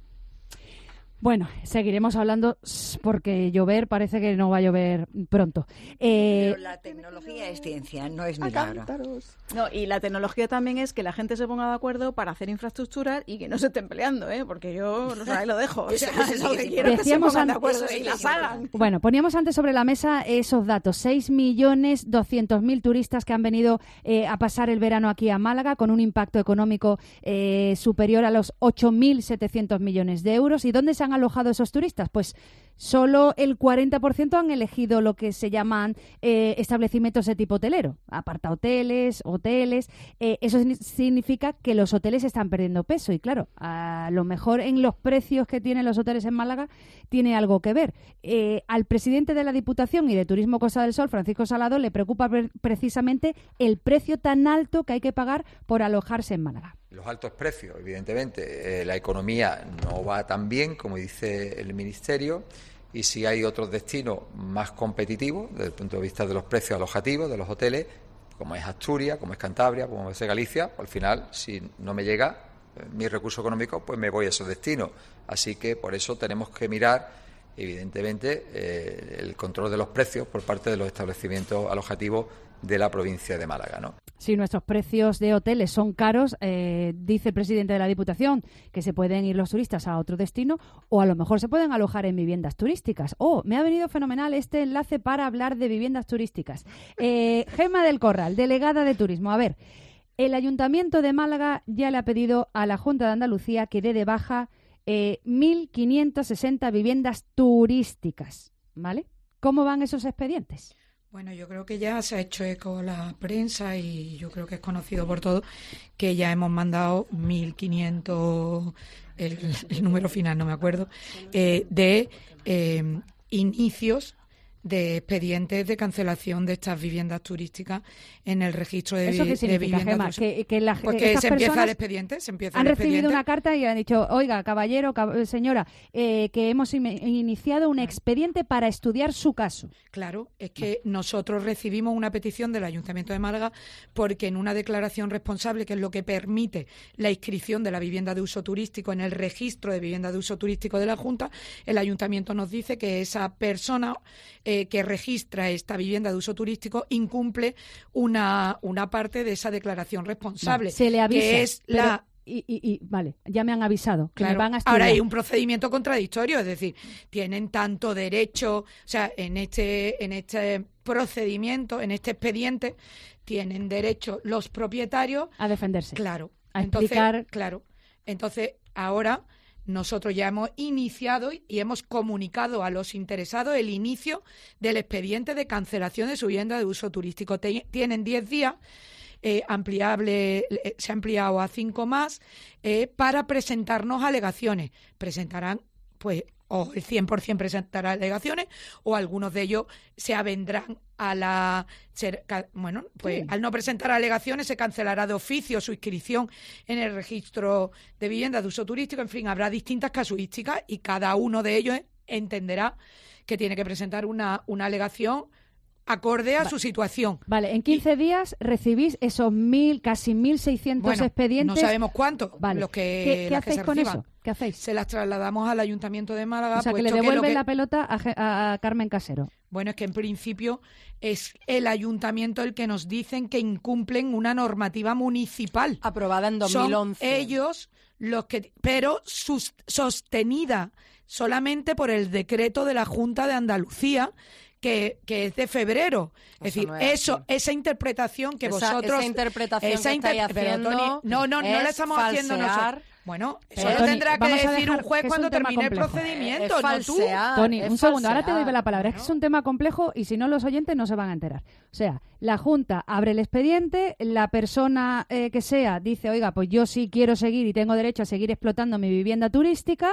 Speaker 3: Bueno, seguiremos hablando porque llover parece que no va a llover pronto. Eh,
Speaker 23: Pero la tecnología es ciencia, no es milagro.
Speaker 10: No, y la tecnología también es que la gente se ponga de acuerdo para hacer infraestructuras y que no se estén peleando, ¿eh? Porque yo no sé, ahí lo dejo. O sea, lo que quiero es que se
Speaker 3: Decíamos
Speaker 10: pongan de
Speaker 3: an-
Speaker 10: acuerdo
Speaker 3: eso
Speaker 10: y
Speaker 3: sí,
Speaker 10: las
Speaker 3: sí,
Speaker 10: hagan.
Speaker 3: Bueno, poníamos antes sobre la mesa esos datos. seis millones doscientos mil turistas que han venido eh, a pasar el verano aquí a Málaga con un impacto económico eh, superior a los ocho mil setecientos millones de euros. ¿Y dónde se han alojado esos turistas? Pues solo el cuarenta por ciento han elegido lo que se llaman eh, establecimientos de tipo hotelero, apartahoteles, hoteles. Eh, eso signi- significa que los hoteles están perdiendo peso y claro, a lo mejor en los precios que tienen los hoteles en Málaga tiene algo que ver. Eh, al presidente de la Diputación y de Turismo Costa del Sol, Francisco Salado, le preocupa pre- precisamente el precio tan alto que hay que pagar por alojarse en Málaga.
Speaker 6: Los altos precios, evidentemente, eh, la economía no va tan bien como dice el Ministerio y si hay otros destinos más competitivos desde el punto de vista de los precios alojativos de los hoteles, como es Asturias, como es Cantabria, como es Galicia, al final, si no me llega eh, mi recurso económico, pues me voy a esos destinos. Así que por eso tenemos que mirar, evidentemente, eh, el control de los precios por parte de los establecimientos alojativos de la provincia de Málaga, ¿no?
Speaker 3: Si nuestros precios de hoteles son caros, eh, dice el presidente de la Diputación que se pueden ir los turistas a otro destino o a lo mejor se pueden alojar en viviendas turísticas. Oh, me ha venido fenomenal este enlace para hablar de viviendas turísticas. Eh, Gema del Corral, delegada de Turismo. A ver, el Ayuntamiento de Málaga ya le ha pedido a la Junta de Andalucía que dé de baja eh, mil quinientas sesenta viviendas turísticas, ¿vale? ¿Cómo van esos expedientes?
Speaker 25: Bueno, yo creo que ya se ha hecho eco la prensa y yo creo que es conocido por todos que ya hemos mandado mil quinientos, el, el número final no me acuerdo, eh, de eh, inicios de expedientes de cancelación de estas viviendas turísticas en el registro de,
Speaker 3: ¿Eso qué
Speaker 25: vi- de
Speaker 3: significa,
Speaker 25: viviendas
Speaker 3: Gema?
Speaker 25: turísticas.
Speaker 3: Que, que la,
Speaker 25: Pues que
Speaker 3: estas
Speaker 25: se empieza el
Speaker 3: personas
Speaker 25: expediente, se empieza
Speaker 3: han
Speaker 25: el
Speaker 3: recibido
Speaker 25: expediente.
Speaker 3: una carta y han dicho, oiga, caballero, cab- señora, eh, que hemos im- iniciado un expediente para estudiar su caso.
Speaker 25: Claro, es que nosotros recibimos una petición del Ayuntamiento de Málaga porque en una declaración responsable, que es lo que permite la inscripción de la vivienda de uso turístico en el registro de vivienda de uso turístico de la Junta, el Ayuntamiento nos dice que esa persona eh, que registra esta vivienda de uso turístico incumple una, una parte de esa declaración responsable,
Speaker 3: Vale, se le avisa,
Speaker 25: que es
Speaker 3: pero-
Speaker 25: la...
Speaker 3: Y, y- y, vale, ya me han avisado que me
Speaker 25: Claro,
Speaker 3: van a estudiar.
Speaker 25: ahora hay un procedimiento contradictorio, es decir, tienen tanto derecho, o sea, en este, en este procedimiento, en este expediente, tienen derecho los propietarios
Speaker 3: a defenderse.
Speaker 25: Claro,
Speaker 3: A
Speaker 25: entonces,
Speaker 3: explicar.
Speaker 25: claro, entonces ahora nosotros ya hemos iniciado y hemos comunicado a los interesados el inicio del expediente de cancelación de su vivienda de uso turístico. Te- tienen diez días, eh, ampliable, eh, se ha ampliado a cinco más, eh, para presentarnos alegaciones. Presentarán, pues, o el cien por ciento presentará alegaciones, o algunos de ellos se avendrán a la... ser- ca- bueno, pues
Speaker 3: Sí.
Speaker 25: al no presentar alegaciones se cancelará de oficio su inscripción en el registro de viviendas de uso turístico. En fin, habrá distintas casuísticas y cada uno de ellos entenderá que tiene que presentar una, una alegación acorde a
Speaker 3: Va-
Speaker 25: su situación.
Speaker 3: Vale, en quince días recibís esos mil, casi mil seiscientos
Speaker 25: Bueno,
Speaker 3: expedientes.
Speaker 25: no sabemos cuántos,
Speaker 3: Vale.
Speaker 25: los que,
Speaker 3: ¿Qué, qué
Speaker 25: las que
Speaker 3: hacéis
Speaker 25: se
Speaker 3: con
Speaker 25: reciban.
Speaker 3: eso? ¿Qué hacéis?
Speaker 25: Se las trasladamos al Ayuntamiento de Málaga.
Speaker 3: O sea, que le
Speaker 25: puesto lo
Speaker 3: devuelven
Speaker 25: que-
Speaker 3: la pelota a, Je- a- a Carmen Casero.
Speaker 25: Bueno, es que en principio es el ayuntamiento el que nos dicen que incumplen una normativa municipal.
Speaker 26: Aprobada en dos mil once.
Speaker 25: Son ellos los que... Pero sus- sostenida solamente por el decreto de la Junta de Andalucía, que, que es de febrero. Es
Speaker 26: Eso
Speaker 25: decir,
Speaker 26: no es
Speaker 25: eso,
Speaker 26: así.
Speaker 25: esa interpretación que
Speaker 26: Esa-
Speaker 25: vosotros...
Speaker 26: esa interpretación
Speaker 25: esa
Speaker 26: que
Speaker 25: inter-
Speaker 26: estáis
Speaker 25: pero,
Speaker 26: haciendo
Speaker 25: Toni, no, no, no
Speaker 26: es
Speaker 25: la estamos haciendo
Speaker 26: falsear.
Speaker 25: nosotros. Bueno, eso
Speaker 3: Pero,
Speaker 25: lo
Speaker 3: Toni,
Speaker 25: tendrá que
Speaker 3: vamos a
Speaker 25: decir
Speaker 3: dejar
Speaker 25: un juez
Speaker 3: que es
Speaker 25: cuando
Speaker 3: un tema
Speaker 25: termine el
Speaker 3: complejo.
Speaker 25: procedimiento,
Speaker 26: Es
Speaker 25: no tú.
Speaker 26: falsear.
Speaker 3: Toni,
Speaker 26: es
Speaker 3: un segundo, ahora te
Speaker 26: falsear.
Speaker 3: doy la palabra. Es que es un tema complejo y si no los oyentes no se van a enterar. O sea, la Junta abre el expediente, la persona eh, que sea dice, oiga, pues yo sí quiero seguir y tengo derecho a seguir explotando mi vivienda turística,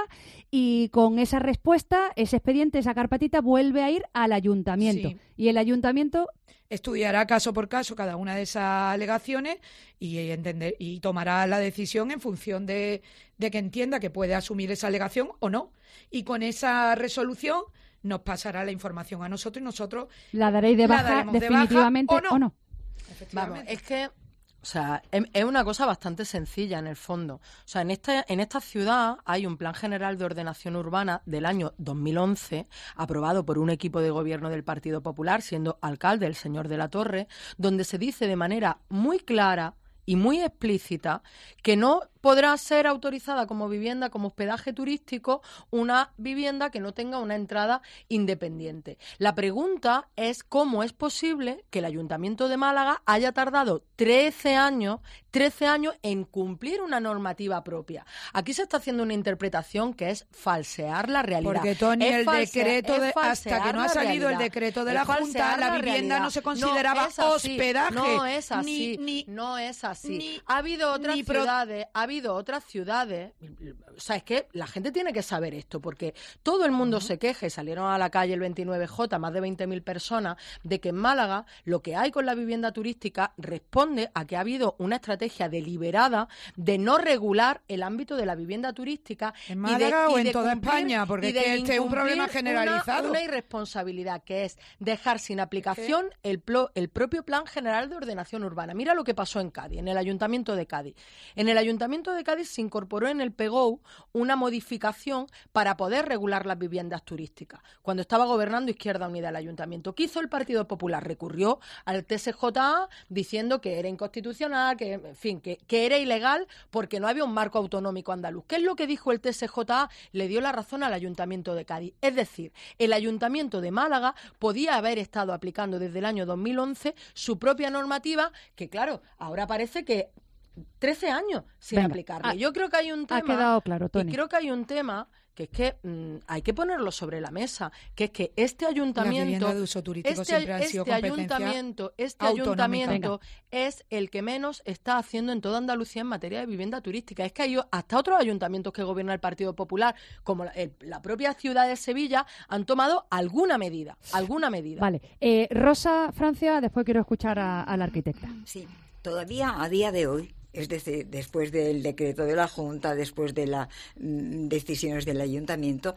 Speaker 3: y con esa respuesta, ese expediente, esa carpetita vuelve a ir al ayuntamiento.
Speaker 25: Sí.
Speaker 3: Y el ayuntamiento...
Speaker 25: Estudiará caso por caso cada una de esas alegaciones y entender y tomará la decisión en función de, de que entienda que puede asumir esa alegación o no. Y con esa resolución nos pasará la información a nosotros y nosotros
Speaker 3: La daréis de
Speaker 25: la
Speaker 3: baja
Speaker 25: daremos de baja
Speaker 3: definitivamente
Speaker 25: o no.
Speaker 3: o no.
Speaker 26: Vamos, es que, o sea, es, es una cosa bastante sencilla en el fondo. O sea, en esta, en esta ciudad hay un Plan General de Ordenación Urbana del año dos mil once, aprobado por un equipo de gobierno del Partido Popular, siendo alcalde el señor de la Torre, donde se dice de manera muy clara y muy explícita que no podrá ser autorizada como vivienda, como hospedaje turístico, una vivienda que no tenga una entrada independiente. La pregunta es cómo es posible que el Ayuntamiento de Málaga haya tardado trece años, trece años en cumplir una normativa propia. Aquí se está haciendo una interpretación que es falsear la realidad.
Speaker 25: Porque, Toni,
Speaker 26: Es
Speaker 25: el
Speaker 26: false-
Speaker 25: decreto,
Speaker 26: es
Speaker 25: de, hasta
Speaker 26: falsear
Speaker 25: que no ha
Speaker 26: la
Speaker 25: salido el
Speaker 26: realidad.
Speaker 25: decreto de
Speaker 26: Es
Speaker 25: la Junta,
Speaker 26: falsear
Speaker 25: la
Speaker 26: la
Speaker 25: vivienda
Speaker 26: realidad.
Speaker 25: no se consideraba
Speaker 26: No es así,
Speaker 25: hospedaje.
Speaker 26: No es así.
Speaker 25: Ni, ni,
Speaker 26: no es así.
Speaker 25: ni-
Speaker 26: ha habido otras
Speaker 25: ni pro-
Speaker 26: ciudades, ha habido otras ciudades. O sea, es que la gente tiene que saber esto, porque todo el mundo se queja, y salieron a la calle el veintinueve J, más de veinte mil personas, de que en Málaga lo que hay con la vivienda turística responde a que ha habido una estrategia deliberada de no regular el ámbito de la vivienda turística.
Speaker 25: ¿En
Speaker 26: y
Speaker 25: Málaga
Speaker 26: de, y
Speaker 25: o en
Speaker 26: de
Speaker 25: toda
Speaker 26: cumplir-
Speaker 25: España? Porque
Speaker 26: y
Speaker 25: es
Speaker 26: de
Speaker 25: que este es un
Speaker 26: incumplir
Speaker 25: problema
Speaker 26: una-
Speaker 25: generalizado.
Speaker 26: Una, irresponsabilidad, que es dejar sin aplicación el, plo- el propio Plan General de Ordenación Urbana. Mira lo que pasó en Cádiz, en el Ayuntamiento de Cádiz. En el Ayuntamiento de Cádiz se incorporó en el P G O U una modificación para poder regular las viviendas turísticas. Cuando estaba gobernando Izquierda Unida el Ayuntamiento, ¿qué hizo el Partido Popular? Recurrió al T S J A diciendo que era inconstitucional, que, en fin, que, que era ilegal porque no había un marco autonómico andaluz. ¿Qué es lo que dijo el T S J A? Le dio la razón al Ayuntamiento de Cádiz. Es decir, el Ayuntamiento de Málaga podía haber estado aplicando desde el año dos mil once su propia normativa, que claro, ahora parece que trece años sin
Speaker 3: Venga,
Speaker 26: aplicarla.
Speaker 3: ha-
Speaker 26: Yo creo que hay un tema...
Speaker 3: ha quedado claro, Toni.
Speaker 26: Y creo que hay un tema que es que mm, hay que ponerlo sobre la mesa, que es que este ayuntamiento...
Speaker 25: viviendas de uso turístico
Speaker 26: este,
Speaker 25: siempre han
Speaker 26: este
Speaker 25: sido competencia
Speaker 26: ayuntamiento, este
Speaker 25: autonómica.
Speaker 26: ayuntamiento es el que menos está haciendo en toda Andalucía en materia de vivienda turística. Es que hay hasta otros ayuntamientos que gobierna el Partido Popular, como la, el- la propia ciudad de Sevilla, han tomado alguna medida, alguna medida.
Speaker 3: Vale. Eh, Rosa, Francia, después quiero escuchar a, a la arquitecta.
Speaker 23: Sí, todavía a día de hoy, es decir, después del decreto de la Junta, después de las mm, decisiones del Ayuntamiento,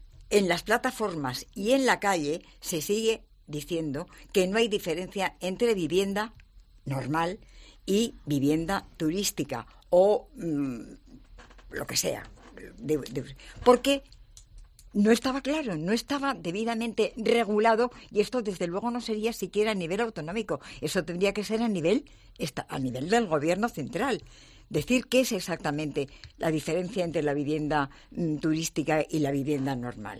Speaker 23: en las plataformas y en la calle se sigue diciendo que no hay diferencia entre vivienda normal y vivienda turística o mm, lo que sea. De, de, porque no estaba claro, no estaba debidamente regulado, y esto desde luego no sería siquiera a nivel autonómico, eso tendría que ser a nivel a nivel del gobierno central. Decir qué es exactamente la diferencia entre la vivienda mm, turística y la vivienda normal.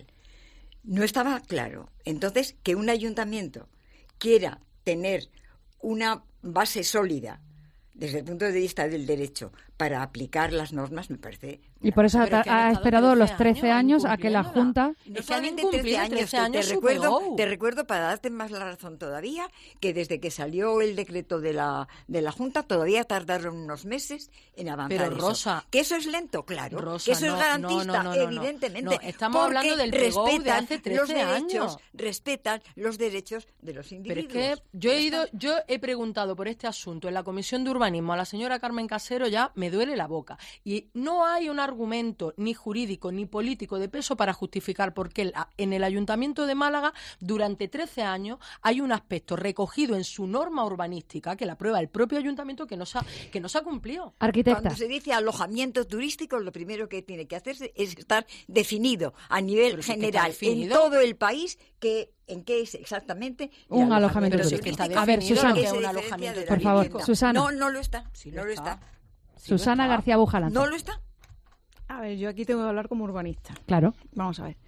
Speaker 23: No estaba claro. Entonces, que un ayuntamiento quiera tener una base sólida desde el punto de vista del derecho, para aplicar las normas, me parece...
Speaker 3: Y por eso ha,
Speaker 26: Pero es que han
Speaker 3: ha
Speaker 26: estado
Speaker 3: esperado
Speaker 26: trece
Speaker 3: los trece años,
Speaker 26: años
Speaker 3: a que la Junta...
Speaker 23: No
Speaker 26: Es que han
Speaker 23: solamente
Speaker 26: incumplido
Speaker 23: trece años,
Speaker 26: trece
Speaker 23: te-
Speaker 26: años
Speaker 23: te
Speaker 26: su
Speaker 23: recuerdo,
Speaker 26: P O.
Speaker 23: te recuerdo, para darte más la razón todavía, que desde que salió el decreto de la, de la Junta, todavía tardaron unos meses en avanzar
Speaker 26: Pero,
Speaker 23: eso.
Speaker 26: Rosa,
Speaker 23: Que eso es lento, claro.
Speaker 26: Rosa,
Speaker 23: que eso
Speaker 26: no,
Speaker 23: es garantista,
Speaker 26: no, no, no, no, no.
Speaker 23: evidentemente.
Speaker 26: No, estamos
Speaker 23: porque
Speaker 26: hablando del P G O de
Speaker 23: respetan
Speaker 26: hace trece
Speaker 23: los derechos,
Speaker 26: años.
Speaker 23: respetan los derechos de los
Speaker 26: Pero
Speaker 23: individuos.
Speaker 26: es que yo he ido, yo he preguntado por este asunto en la Comisión de Urbanismo a la señora Carmen Casero, ya me duele la boca. Y no hay un argumento ni jurídico ni político de peso para justificar por qué la- en el Ayuntamiento de Málaga durante trece años hay un aspecto recogido en su norma urbanística que la aprueba el propio Ayuntamiento que no se ha, que no se ha cumplido.
Speaker 23: Cuando se dice alojamiento turístico, lo primero que tiene que hacerse es estar definido a nivel
Speaker 26: Pero si es que
Speaker 23: general
Speaker 26: está
Speaker 23: en
Speaker 26: definido.
Speaker 23: todo el país que en qué es exactamente el
Speaker 3: Un alojamiento
Speaker 26: Pero si es que
Speaker 3: turístico.
Speaker 26: está
Speaker 3: A ver,
Speaker 26: definido
Speaker 3: Susana.
Speaker 26: lo que es
Speaker 23: Se
Speaker 26: un
Speaker 23: diferencia
Speaker 26: alojamiento
Speaker 23: de la
Speaker 3: Por favor,
Speaker 23: vivienda.
Speaker 3: Susana.
Speaker 23: No, no lo está. no lo está.
Speaker 3: Susana García Bujalance.
Speaker 23: No lo está.
Speaker 24: A ver, yo aquí tengo que hablar como urbanista.
Speaker 3: Claro.
Speaker 24: Vamos a ver.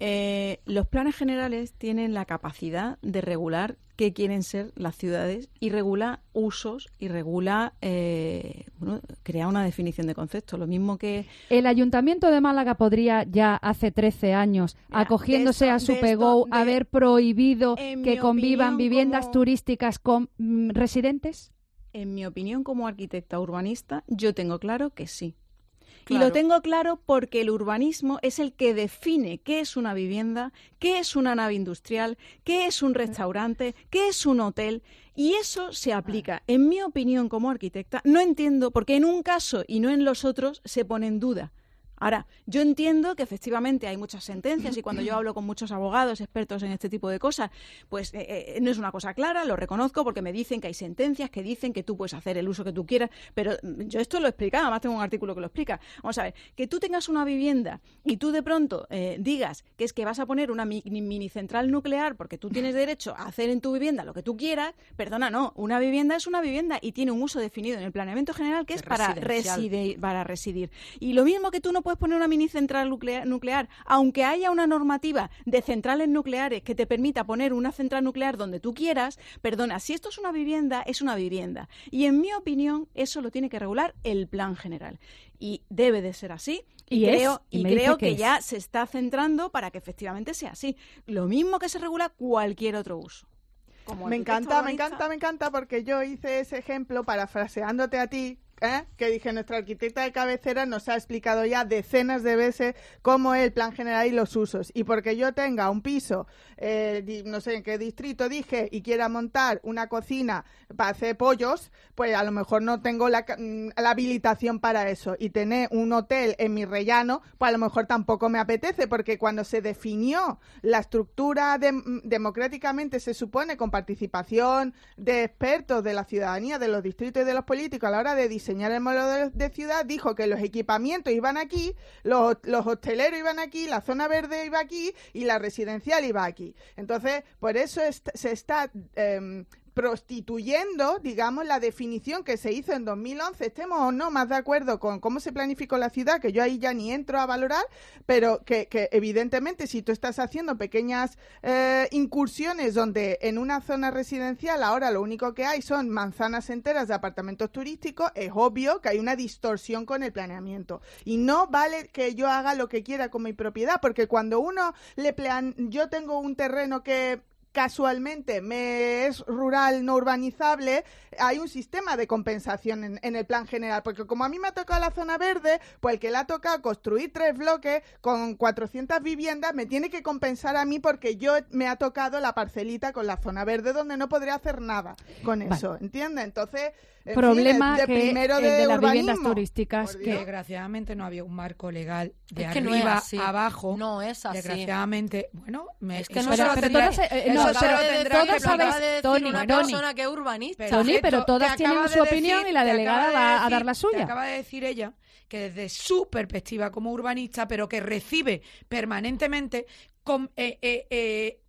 Speaker 24: Eh, los planes generales tienen la capacidad de regular qué quieren ser las ciudades y regula usos y regula, eh, bueno, crea una definición de concepto. Lo mismo que...
Speaker 3: El Ayuntamiento de Málaga podría ya hace trece años,
Speaker 24: Mira,
Speaker 3: acogiéndose
Speaker 24: de
Speaker 3: a
Speaker 24: esto-
Speaker 3: su
Speaker 24: de
Speaker 3: P G O,
Speaker 24: esto- de-
Speaker 3: haber prohibido
Speaker 24: en
Speaker 3: que
Speaker 24: mi
Speaker 3: convivan
Speaker 24: opinión,
Speaker 3: viviendas
Speaker 24: como-
Speaker 3: turísticas con mm, residentes.
Speaker 24: En mi opinión, como arquitecta urbanista, yo tengo claro que sí. Y
Speaker 26: Claro.
Speaker 24: lo tengo claro porque el urbanismo es el que define qué es una vivienda, qué es una nave industrial, qué es un restaurante, qué es un hotel. Y eso se aplica, en mi opinión como arquitecta. No entiendo por qué en un caso y no en los otros se pone en duda. Ahora, yo entiendo que efectivamente hay muchas sentencias y cuando yo hablo con muchos abogados expertos en este tipo de cosas, pues eh, eh, no es una cosa clara, lo reconozco porque me dicen que hay sentencias que dicen que tú puedes hacer el uso que tú quieras, pero mm, yo esto lo he explicado, además tengo un artículo que lo explica. Vamos a ver, que tú tengas una vivienda y tú de pronto eh, digas que es que vas a poner una mi- mini central nuclear porque tú tienes derecho a hacer en tu vivienda lo que tú quieras, perdona, no, una vivienda es una vivienda y tiene un uso definido en el planeamiento general que es,
Speaker 26: Es
Speaker 24: para
Speaker 26: residencial.
Speaker 24: residir, para residir. Y lo mismo que tú no puedes poner una mini central nuclear, nuclear, aunque haya una normativa de centrales nucleares que te permita poner una central nuclear donde tú quieras, perdona, si esto es una vivienda, es una vivienda. Y en mi opinión, eso lo tiene que regular el plan general. Y debe de ser así. Y,
Speaker 3: Y es,
Speaker 24: creo,
Speaker 3: y
Speaker 24: y
Speaker 3: me dice
Speaker 24: creo
Speaker 3: que
Speaker 24: que
Speaker 3: es.
Speaker 24: ya se está centrando para que efectivamente sea así. Lo mismo que se regula cualquier otro uso. Como Me arquitecto encanta, me urbanista- encanta, me encanta porque yo hice ese ejemplo parafraseándote a ti, ¿eh? Que dije, nuestra arquitecta de cabecera nos ha explicado ya decenas de veces cómo es el plan general y los usos. Y porque yo tenga un piso, eh, di- no sé en qué distrito dije, y quiera montar una cocina para hacer pollos, pues a lo mejor no tengo la, ca- mm, la habilitación para eso. Y tener un hotel en mi rellano, pues a lo mejor tampoco me apetece, porque cuando se definió la estructura dem- democráticamente, se supone, con participación de expertos de la ciudadanía, de los distritos y de los políticos a la hora de diseñar el modelo de, de ciudad, dijo que los equipamientos iban aquí, los, los hosteleros iban aquí, la zona verde iba aquí y la residencial iba aquí. Entonces, por eso est- se está em, prostituyendo, digamos, la definición que se hizo en dos mil once, estemos o no más de acuerdo con cómo se planificó la ciudad, que yo ahí ya ni entro a valorar, pero que, que evidentemente si tú estás haciendo pequeñas eh, incursiones donde en una zona residencial ahora lo único que hay son manzanas enteras de apartamentos turísticos, es obvio que hay una distorsión con el planeamiento. Y no vale que yo haga lo que quiera con mi propiedad, porque cuando uno le plan... yo tengo un terreno que casualmente me es rural no urbanizable, hay un sistema de compensación en, en el plan general, porque como a mí me ha tocado la zona verde, pues el que le ha tocado construir tres bloques con cuatrocientas viviendas me tiene que compensar a mí porque yo me ha tocado la parcelita con la zona verde donde no podré hacer nada con
Speaker 3: Vale.
Speaker 24: eso, ¿entiendes? Entonces, en
Speaker 3: Problema
Speaker 24: fin, el de
Speaker 3: que
Speaker 24: primero
Speaker 3: el
Speaker 24: de,
Speaker 3: de las viviendas
Speaker 24: urbanismo.
Speaker 3: turísticas
Speaker 24: Por
Speaker 3: que
Speaker 25: Desgraciadamente no había un marco legal de
Speaker 26: Es que no es
Speaker 25: arriba
Speaker 26: así.
Speaker 25: abajo.
Speaker 26: No es así.
Speaker 25: Desgraciadamente, bueno, me,
Speaker 26: Es que
Speaker 25: eso
Speaker 26: no
Speaker 25: se
Speaker 26: se
Speaker 25: lo
Speaker 26: lo
Speaker 25: tendrá-
Speaker 3: todas, eh,
Speaker 25: eso
Speaker 3: no,
Speaker 25: se lo
Speaker 3: pero
Speaker 25: tendrá
Speaker 3: todas
Speaker 25: que
Speaker 3: sabéis,
Speaker 25: explicar.
Speaker 3: Tony,
Speaker 26: una
Speaker 3: Tony,
Speaker 26: persona que es urbanista.
Speaker 3: Tony, pero
Speaker 25: Perfecto,
Speaker 3: todas
Speaker 25: te
Speaker 3: tienen
Speaker 25: acaba
Speaker 3: su
Speaker 25: de
Speaker 3: opinión
Speaker 25: decir-
Speaker 3: y la
Speaker 25: te
Speaker 3: delegada
Speaker 25: acaba de
Speaker 3: va a
Speaker 25: decir-
Speaker 3: dar la
Speaker 25: Te
Speaker 3: suya.
Speaker 25: acaba de decir ella que desde su perspectiva como urbanista, pero que recibe permanentemente con, eh, eh, eh, argumentos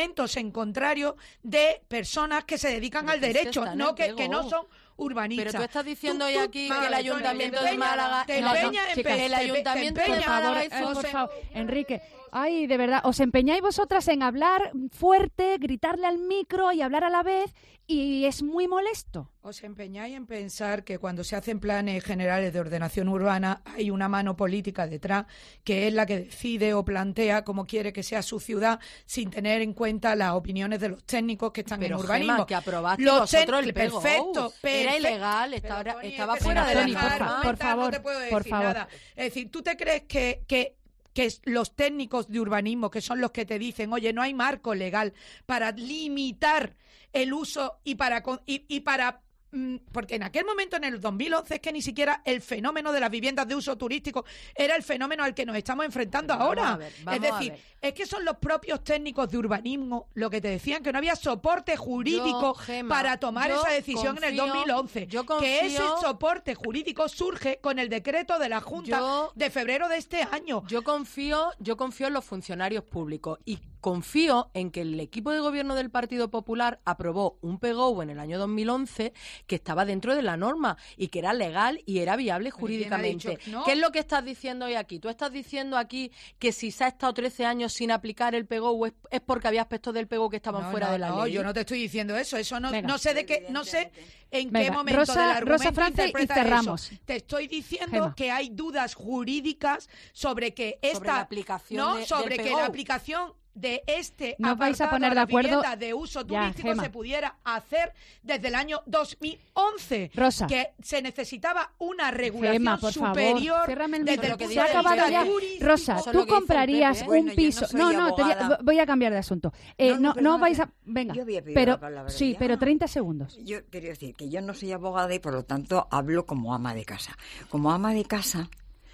Speaker 25: argumentos en contrario de personas que se dedican
Speaker 26: Pero
Speaker 25: al
Speaker 26: que sí
Speaker 25: derecho,
Speaker 26: está en
Speaker 25: no
Speaker 26: el
Speaker 25: que, que
Speaker 26: pego.
Speaker 25: no son urbanistas.
Speaker 26: Pero tú estás diciendo
Speaker 25: Tú-
Speaker 26: hoy
Speaker 25: tú-
Speaker 26: aquí
Speaker 25: vale,
Speaker 26: que el
Speaker 25: Tony,
Speaker 26: ayuntamiento
Speaker 25: te
Speaker 26: de
Speaker 25: empeñas-
Speaker 26: Málaga...
Speaker 25: te
Speaker 26: no, no,
Speaker 25: empeñas en
Speaker 26: chicas,
Speaker 25: pe-
Speaker 26: el
Speaker 25: te- te
Speaker 26: ayuntamiento de
Speaker 25: empeñas-
Speaker 26: Málaga
Speaker 3: Eh,
Speaker 26: hizo...
Speaker 3: por favor, Enrique. Ay, de verdad, os empeñáis vosotras en hablar fuerte, gritarle al micro y hablar a la vez, y es muy molesto.
Speaker 25: Os empeñáis en pensar que cuando se hacen planes generales de ordenación urbana hay una mano política detrás que es la que decide o plantea cómo quiere que sea su ciudad sin tener en cuenta las opiniones de los técnicos que están
Speaker 26: Pero,
Speaker 25: en urbanismo.
Speaker 26: Gema, que aprobaste
Speaker 25: Los
Speaker 26: vosotros
Speaker 25: ten-
Speaker 26: el P G O.
Speaker 25: perfecto,
Speaker 26: Era
Speaker 25: perfecto.
Speaker 26: ilegal, estaba,
Speaker 25: Pero, Tony,
Speaker 26: estaba
Speaker 25: es que
Speaker 26: fuera
Speaker 25: se
Speaker 26: de
Speaker 25: me
Speaker 26: la
Speaker 25: deja
Speaker 3: Tony, por
Speaker 25: de
Speaker 3: fa-
Speaker 25: argumentar,
Speaker 3: por favor,
Speaker 25: no te puedo
Speaker 3: por
Speaker 25: decir
Speaker 3: favor.
Speaker 25: nada. Es decir, ¿tú te crees que, que que es- los técnicos de urbanismo, que son los que te dicen, oye, no hay marco legal para limitar el uso y para con- y, y para mm, porque en aquel momento, en el dos mil once, es que ni siquiera el fenómeno de las viviendas de uso turístico era el fenómeno al que nos estamos enfrentando
Speaker 26: Vamos
Speaker 25: ahora.
Speaker 26: a ver, vamos
Speaker 25: es
Speaker 26: a
Speaker 25: decir,
Speaker 26: ver.
Speaker 25: es que son los propios técnicos de urbanismo lo que te decían que no había soporte jurídico
Speaker 26: Yo, Gema,
Speaker 25: para tomar yo
Speaker 26: esa
Speaker 25: decisión en el
Speaker 26: confío-
Speaker 25: dos mil once.
Speaker 26: yo
Speaker 25: Que ese
Speaker 26: confío-
Speaker 25: soporte jurídico surge con el decreto de la Junta
Speaker 26: Yo-
Speaker 25: de febrero de este año.
Speaker 26: Yo confío, yo confío en los funcionarios públicos y confío en que el equipo de gobierno del Partido Popular aprobó un P G O en el año dos mil once que estaba dentro de la norma y que era legal y era viable jurídicamente.
Speaker 25: dicho que no?
Speaker 26: ¿Qué es lo que estás diciendo hoy aquí? Tú estás diciendo aquí que si se ha estado trece años sin aplicar el P G O es, es porque había aspectos del P G O que estaban
Speaker 25: No,
Speaker 26: fuera
Speaker 25: no,
Speaker 26: de la
Speaker 25: no,
Speaker 26: ley.
Speaker 25: yo no te estoy diciendo eso. Eso no,
Speaker 3: Venga.
Speaker 25: no sé de qué, no sé en qué
Speaker 3: Venga,
Speaker 25: momento
Speaker 3: Rosa-
Speaker 25: del argumento
Speaker 3: Rosa France y
Speaker 25: interpretas
Speaker 3: cerramos.
Speaker 25: eso. Te estoy diciendo
Speaker 3: Gema.
Speaker 25: que hay dudas jurídicas sobre que esta
Speaker 26: Sobre la aplicación
Speaker 25: no,
Speaker 26: de- del
Speaker 25: sobre que
Speaker 26: P G O.
Speaker 25: la aplicación de este
Speaker 3: No vais a
Speaker 25: apartado
Speaker 3: poner de
Speaker 25: la
Speaker 3: acuerdo.
Speaker 25: vivienda de uso
Speaker 3: Ya,
Speaker 25: turístico
Speaker 3: Gema.
Speaker 25: se pudiera hacer desde el año dos mil once.
Speaker 3: Rosa.
Speaker 25: Que se necesitaba una regulación
Speaker 3: Gema, por favor,
Speaker 25: superior
Speaker 3: ciérrame el
Speaker 25: desde
Speaker 3: micro.
Speaker 25: el punto
Speaker 3: Se ha
Speaker 25: de
Speaker 3: acabado
Speaker 25: vista
Speaker 3: ya.
Speaker 25: jurídico.
Speaker 3: Rosa,
Speaker 25: Eso es
Speaker 3: tú
Speaker 25: lo que dice el
Speaker 3: comprarías
Speaker 25: Pepe.
Speaker 3: un
Speaker 25: Bueno, yo no
Speaker 3: piso.
Speaker 25: soy
Speaker 3: No, no, te voy a-
Speaker 25: abogada.
Speaker 3: voy a cambiar de asunto. Eh,
Speaker 23: No, no,
Speaker 3: no, no,
Speaker 23: perdona,
Speaker 3: vais a.
Speaker 23: que
Speaker 3: Venga,
Speaker 23: yo había pedido
Speaker 3: pero
Speaker 23: la palabra
Speaker 3: sí,
Speaker 23: ya.
Speaker 3: pero treinta segundos.
Speaker 23: Yo quiero decir que yo no soy abogada y por lo tanto hablo como ama de casa. Como ama de casa,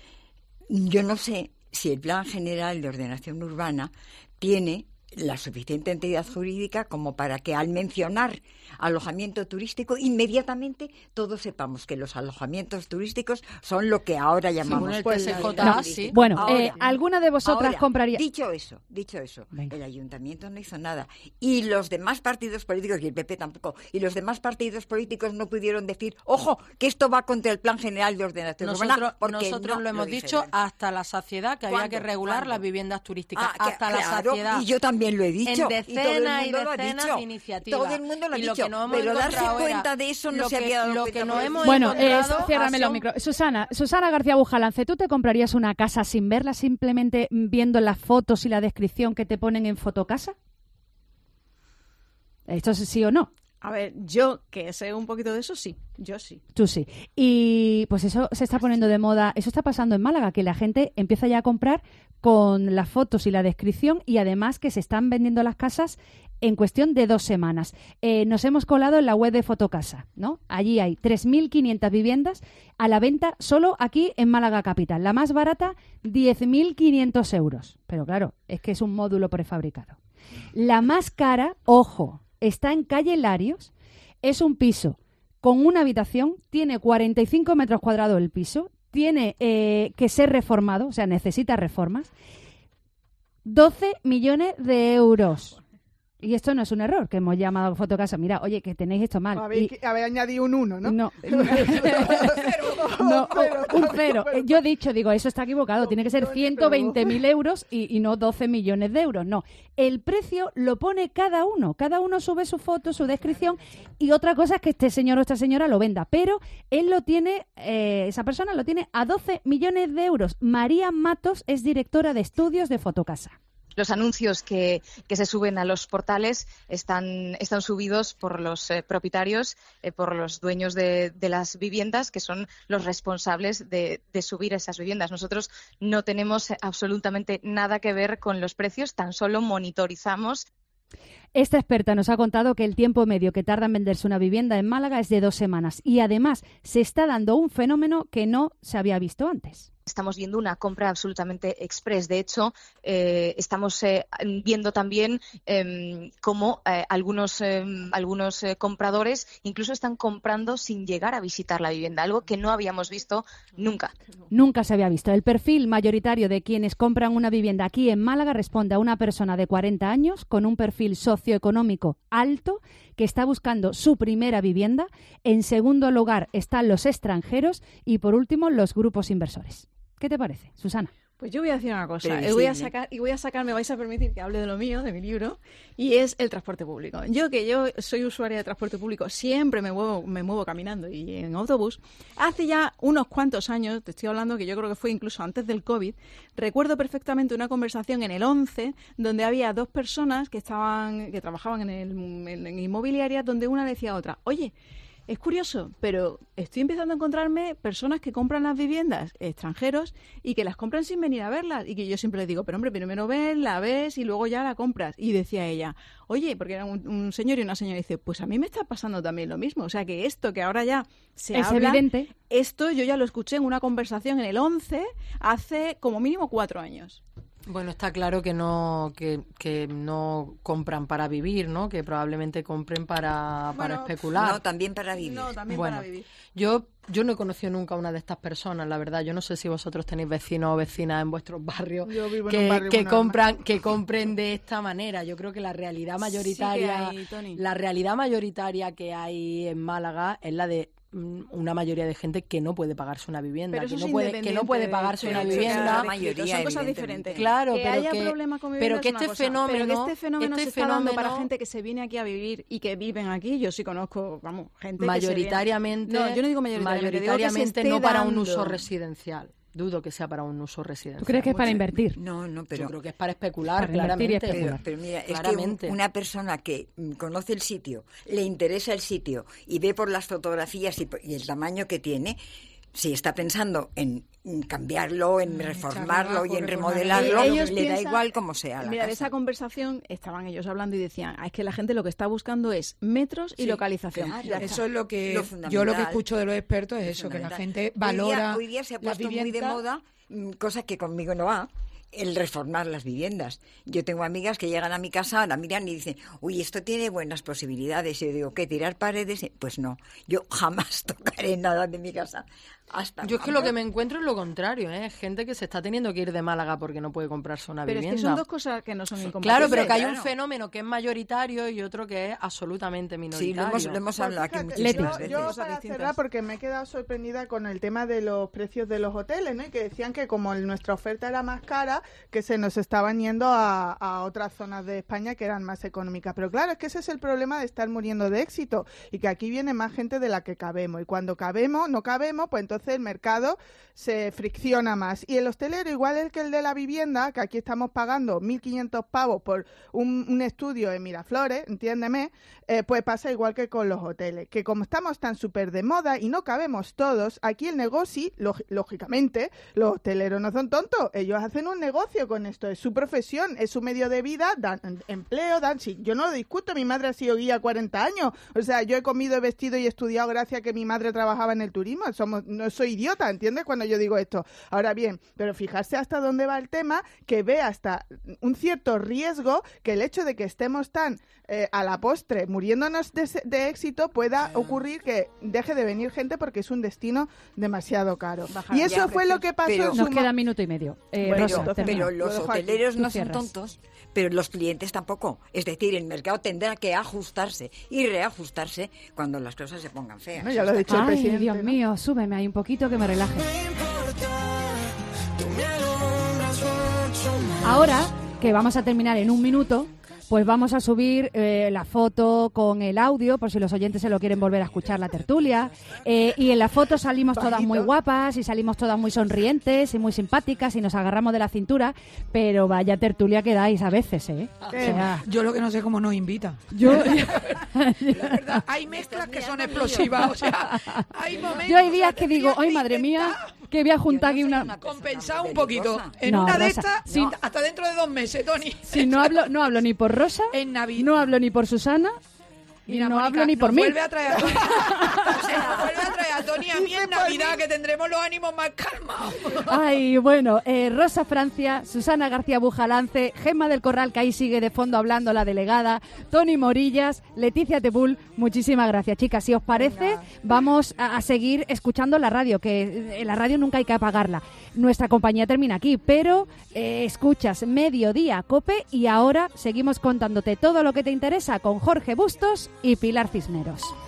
Speaker 23: yo no sé si el Plan General de Ordenación Urbana tiene la suficiente entidad jurídica como para que al mencionar alojamiento turístico inmediatamente todos sepamos que los alojamientos turísticos son lo que ahora llamamos
Speaker 26: el
Speaker 23: pues,
Speaker 26: T S J,
Speaker 23: alojamiento
Speaker 26: sí.
Speaker 23: turístico.
Speaker 3: Bueno,
Speaker 23: Ahora,
Speaker 3: eh, ¿alguna de vosotras
Speaker 23: ahora,
Speaker 3: compraría?
Speaker 23: Dicho eso, dicho eso, el ayuntamiento no hizo nada y los demás partidos políticos y el P P tampoco y los demás partidos políticos no pudieron decir, ojo, que esto va contra el Plan General de Ordenación
Speaker 26: Nosotros,
Speaker 23: Urbana porque
Speaker 26: nosotros
Speaker 23: no
Speaker 26: lo hemos
Speaker 23: dijeron.
Speaker 26: dicho hasta la saciedad, que había
Speaker 23: ¿Cuándo?
Speaker 26: que regular
Speaker 23: ¿Cuándo?
Speaker 26: las viviendas turísticas,
Speaker 23: Ah, que-
Speaker 26: hasta la
Speaker 23: claro,
Speaker 26: saciedad.
Speaker 23: y yo también lo he dicho,
Speaker 26: En
Speaker 23: y todo el
Speaker 26: decenas y,
Speaker 23: mundo lo ha
Speaker 26: decenas
Speaker 23: dicho.
Speaker 26: de iniciativas.
Speaker 23: Todo el mundo lo ha
Speaker 26: Y lo
Speaker 23: dicho,
Speaker 26: que no hemos
Speaker 23: pero darse
Speaker 26: encontrado era-
Speaker 23: cuenta de eso no
Speaker 26: lo
Speaker 23: se
Speaker 26: que-
Speaker 23: había dado
Speaker 26: lo
Speaker 23: cuenta
Speaker 26: que no
Speaker 23: por el-
Speaker 26: hemos
Speaker 3: Bueno, eh,
Speaker 26: encontrado
Speaker 3: ciérrame
Speaker 26: ha
Speaker 3: los
Speaker 26: sido-
Speaker 3: micros. Susana, Susana García Bujalance, ¿tú te comprarías una casa sin verla, simplemente viendo las fotos y la descripción que te ponen en Fotocasa? ¿Esto es sí o no?
Speaker 10: A ver, yo que sé un poquito de eso, sí. Yo sí.
Speaker 3: Tú sí. Y pues eso se está poniendo de moda, eso está pasando en Málaga, que la gente empieza ya a comprar con las fotos y la descripción y además que se están vendiendo las casas en cuestión de dos semanas. Eh, nos hemos colado en la web de Fotocasa, ¿no? Allí hay tres mil quinientas viviendas a la venta solo aquí en Málaga Capital. La más barata, diez mil quinientos euros. Pero claro, es que es un módulo prefabricado. La más cara, ojo, está en calle Larios, es un piso con una habitación, tiene cuarenta y cinco metros cuadrados el piso, tiene eh, que ser reformado, o sea, necesita reformas, doce millones de euros. Y esto no es un error, que hemos llamado a Fotocasa. Mira, oye, que tenéis esto mal.
Speaker 24: Habéis,
Speaker 3: Y-
Speaker 24: habéis añadido un uno, ¿no?
Speaker 3: No. No, un cero. Eh, Yo he dicho, digo, eso está equivocado. Tiene que ser ciento veinte mil euros y, y no doce millones de euros. No. El precio lo pone cada uno. Cada uno sube su foto, su descripción. Y otra cosa es que este señor o esta señora lo venda. Pero él lo tiene, eh, esa persona lo tiene a doce millones de euros. María Matos es directora de estudios de Fotocasa.
Speaker 11: Los anuncios que, que se suben a los portales están, están subidos por los eh, propietarios, eh, por los dueños de, de las viviendas, que son los responsables de, de subir esas viviendas. Nosotros no tenemos absolutamente nada que ver con los precios, tan solo monitorizamos.
Speaker 3: Esta experta nos ha contado que el tiempo medio que tarda en venderse una vivienda en Málaga es de dos semanas y además se está dando un fenómeno que no se había visto antes.
Speaker 11: estamos viendo una compra absolutamente express. De hecho, eh, estamos eh, viendo también eh, cómo eh, algunos, eh, algunos eh, compradores incluso están comprando sin llegar a visitar la vivienda, algo que no habíamos visto nunca.
Speaker 3: Nunca se había visto. El perfil mayoritario de quienes compran una vivienda aquí en Málaga responde a una persona de cuarenta años con un perfil socioeconómico alto que está buscando su primera vivienda. En segundo lugar están los extranjeros y por último los grupos inversores. ¿Qué te parece, Susana?
Speaker 10: Pues yo voy a decir una cosa,
Speaker 23: Previsible.
Speaker 10: y voy a sacar, y voy a sacar, me vais a permitir que hable de lo mío, de mi libro, y es el transporte público. Yo que yo soy usuaria de transporte público, siempre me muevo, me muevo caminando y en autobús. Hace ya unos cuantos años, te estoy hablando que yo creo que fue incluso antes del COVID, recuerdo perfectamente una conversación en el once donde había dos personas que estaban, que trabajaban en el en, en inmobiliaria, donde una decía a otra, oye, es curioso, pero estoy empezando a encontrarme personas que compran las viviendas, extranjeros, y que las compran sin venir a verlas. Y que yo siempre les digo, pero hombre, primero ves, la ves y luego ya la compras. Y decía ella, oye, porque era un, un señor y una señora, y dice, pues a mí me está pasando también lo mismo. O sea, que esto que ahora ya se
Speaker 3: Es
Speaker 10: habla,
Speaker 3: evidente.
Speaker 10: esto yo ya lo escuché en una conversación en el once hace como mínimo cuatro años.
Speaker 26: Bueno, está claro que no que, que no compran para vivir, ¿no? Que probablemente compren para, para
Speaker 23: Bueno,
Speaker 26: especular.
Speaker 23: no, también para vivir.
Speaker 10: No, también
Speaker 26: Bueno,
Speaker 10: para vivir.
Speaker 26: Yo yo no he conocido nunca a una de estas personas, la verdad. Yo no sé si vosotros tenéis vecinos o vecinas en vuestros barrios
Speaker 24: Yo vivo en
Speaker 26: que,
Speaker 24: un barrio
Speaker 26: que
Speaker 24: muy normal.
Speaker 26: compran que compren de esta manera. Yo creo que la realidad mayoritaria,
Speaker 10: Sí que hay, Toni.
Speaker 26: la realidad mayoritaria que hay en Málaga es la de mm, una mayoría de gente que no puede pagarse una vivienda,
Speaker 10: Pero
Speaker 26: que
Speaker 10: eso
Speaker 26: no
Speaker 10: es
Speaker 26: puede que no puede
Speaker 10: independiente,
Speaker 26: pagarse una
Speaker 10: pero que
Speaker 26: vivienda.
Speaker 10: sea descrito, son cosas diferentes.
Speaker 26: Claro,
Speaker 10: que
Speaker 26: pero
Speaker 10: haya
Speaker 26: que
Speaker 10: problema con
Speaker 26: pero
Speaker 10: vivienda
Speaker 26: que
Speaker 10: es una
Speaker 26: este
Speaker 10: cosa,
Speaker 26: fenómeno
Speaker 10: pero que este fenómeno
Speaker 26: este
Speaker 10: se está dando para
Speaker 26: fenómeno-
Speaker 10: gente que se viene aquí a vivir y que viven aquí. Yo sí conozco, vamos, gente
Speaker 26: mayoritariamente,
Speaker 10: que se viene... No, yo no digo mayoritariamente, digo que se
Speaker 26: mayoritariamente
Speaker 10: esté
Speaker 26: no para un
Speaker 10: dando.
Speaker 26: uso residencial. Dudo que sea para un uso residencial.
Speaker 3: ¿Tú crees que es para
Speaker 26: Mucho.
Speaker 3: invertir?
Speaker 23: No, no, pero...
Speaker 26: Yo creo que es para especular,
Speaker 3: Para invertir y
Speaker 26: claramente.
Speaker 3: especular.
Speaker 23: Pero, pero mira, es
Speaker 26: Claramente.
Speaker 23: que un- una persona que mm, conoce el sitio, le interesa el sitio y ve por las fotografías y, por- y el tamaño que tiene, si está pensando en en cambiarlo, en reformarlo y en remodelarlo,
Speaker 10: Ellos
Speaker 23: le da
Speaker 10: piensan-
Speaker 23: igual como sea la
Speaker 10: Mira, de
Speaker 23: casa.
Speaker 10: esa conversación estaban ellos hablando y decían, ah, es que la gente lo que está buscando es metros y
Speaker 23: Sí,
Speaker 10: localización.
Speaker 23: claro.
Speaker 10: Ya está.
Speaker 25: Eso es lo que
Speaker 23: Lo
Speaker 25: yo lo que
Speaker 23: fundamental.
Speaker 25: escucho de los expertos es
Speaker 23: Lo
Speaker 25: eso, que la
Speaker 23: fundamental.
Speaker 25: gente
Speaker 23: Hoy día-
Speaker 25: valora
Speaker 23: Hoy día, se ha
Speaker 25: la
Speaker 23: puesto muy de
Speaker 25: vivienda.
Speaker 23: moda, mm, cosa que conmigo no va, el reformar las viviendas. Yo tengo amigas que llegan a mi casa, la miran y dicen, uy, esto tiene buenas posibilidades. Y yo digo, ¿qué? ¿Tirar paredes? Pues no, yo jamás tocaré nada de mi casa. Hasta
Speaker 26: Yo es que lo que me encuentro es lo contrario, ¿eh? Gente que se está teniendo que ir de Málaga porque no puede comprarse una
Speaker 10: Pero es
Speaker 26: vivienda.
Speaker 10: que son dos cosas que no son incompatibles.
Speaker 26: Claro, pero que hay un
Speaker 23: claro.
Speaker 26: fenómeno que es mayoritario y otro que es absolutamente minoritario.
Speaker 23: lo hemos- lo hemos
Speaker 24: Pues
Speaker 23: hablado aquí
Speaker 24: fíjate,
Speaker 23: muchísimas
Speaker 24: yo,
Speaker 23: veces.
Speaker 24: yo
Speaker 10: Cosas
Speaker 24: para
Speaker 10: distintas.
Speaker 24: cerrar, porque me he quedado sorprendida con el tema de los precios de los hoteles, ¿no? Y que decían que como el- nuestra oferta era más cara, que se nos estaban yendo a, a otras zonas de España que eran más económicas. Pero claro, es que ese es el problema de estar muriendo de éxito y que aquí viene más gente de la que cabemos. Y cuando cabemos, no cabemos, pues entonces el mercado se fricciona más. Y el hostelero, igual el que el de la vivienda, que aquí estamos pagando mil quinientos pavos por un, un estudio en Miraflores, entiéndeme, eh, pues pasa igual que con los hoteles, que como estamos tan súper de moda y no cabemos todos, aquí el negocio, lógi- lógicamente, los hosteleros no son tontos, ellos hacen un negocio con esto, es su profesión, es su medio de vida, dan en- empleo, dan, sí, yo no lo discuto, mi madre ha sido guía cuarenta años, o sea, yo he comido, he vestido y he estudiado gracias a que mi madre trabajaba en el turismo, somos, no soy idiota, ¿entiendes? Cuando yo digo esto. Ahora bien, pero fijarse hasta dónde va el tema, que ve hasta un cierto riesgo que el hecho de que estemos tan eh, a la postre muriéndonos de, se- de éxito pueda ocurrir que deje de venir gente porque es un destino demasiado caro.
Speaker 23: Bajar
Speaker 24: y eso
Speaker 23: ya
Speaker 24: fue lo que pasó
Speaker 23: pero-
Speaker 24: en su
Speaker 3: Nos
Speaker 24: mo-
Speaker 3: queda minuto y medio. Eh,
Speaker 23: Bueno,
Speaker 3: Rosa, termina.
Speaker 23: pero los
Speaker 24: Lo dejo aquí.
Speaker 23: hoteleros
Speaker 3: Tú
Speaker 23: no son
Speaker 3: cierras.
Speaker 23: tontos, pero los clientes tampoco. Es decir, el mercado tendrá que ajustarse y reajustarse cuando las cosas se pongan feas.
Speaker 24: No, ya lo ha dicho el
Speaker 3: Ay,
Speaker 24: presidente.
Speaker 3: Dios
Speaker 24: ¿no?
Speaker 3: mío, súbeme ahí un poquito que me relaje. Ahora, que vamos a terminar en un minuto, pues vamos a subir eh, la foto con el audio, por si los oyentes se lo quieren volver a escuchar, la tertulia. Eh, y en la foto salimos todas muy guapas y salimos todas muy sonrientes y muy simpáticas y nos agarramos de la cintura, pero vaya tertulia que dais a veces, ¿eh? O sea,
Speaker 25: Yo lo que no sé cómo nos invita.
Speaker 3: yo,
Speaker 25: La verdad, hay mezclas que son explosivas, o sea, hay momentos...
Speaker 3: yo hay días
Speaker 25: o sea,
Speaker 3: que digo,
Speaker 25: tendrías
Speaker 3: ay, madre mía, que voy a juntar aquí una...
Speaker 25: compensar un poquito. En
Speaker 3: No,
Speaker 25: una de
Speaker 3: Rosa,
Speaker 25: estas,
Speaker 3: no.
Speaker 25: hasta dentro de dos meses, Toni.
Speaker 3: Si no hablo, no hablo ni por Rosa,
Speaker 25: En Navidad.
Speaker 3: no hablo ni por Susana, y
Speaker 25: Mira,
Speaker 3: no
Speaker 25: Mónica,
Speaker 3: hablo ni por
Speaker 25: nos
Speaker 3: mí.
Speaker 25: Vuelve a traer a Tony. O sea, nos vuelve a traer a Tony a mí en Navidad, que tendremos los ánimos más calmados.
Speaker 3: Ay, bueno, eh, Rosa Francia, Susana García Bujalance, Gemma del Corral, que ahí sigue de fondo hablando la delegada, Tony Morillas, Leticia Tebul, muchísimas gracias, chicas. Si os parece, Venga. vamos a, a seguir escuchando la radio, que en la radio nunca hay que apagarla. Nuestra compañía termina aquí, pero eh, escuchas Mediodía Cope y ahora seguimos contándote todo lo que te interesa con Jorge Bustos y Pilar Cisneros.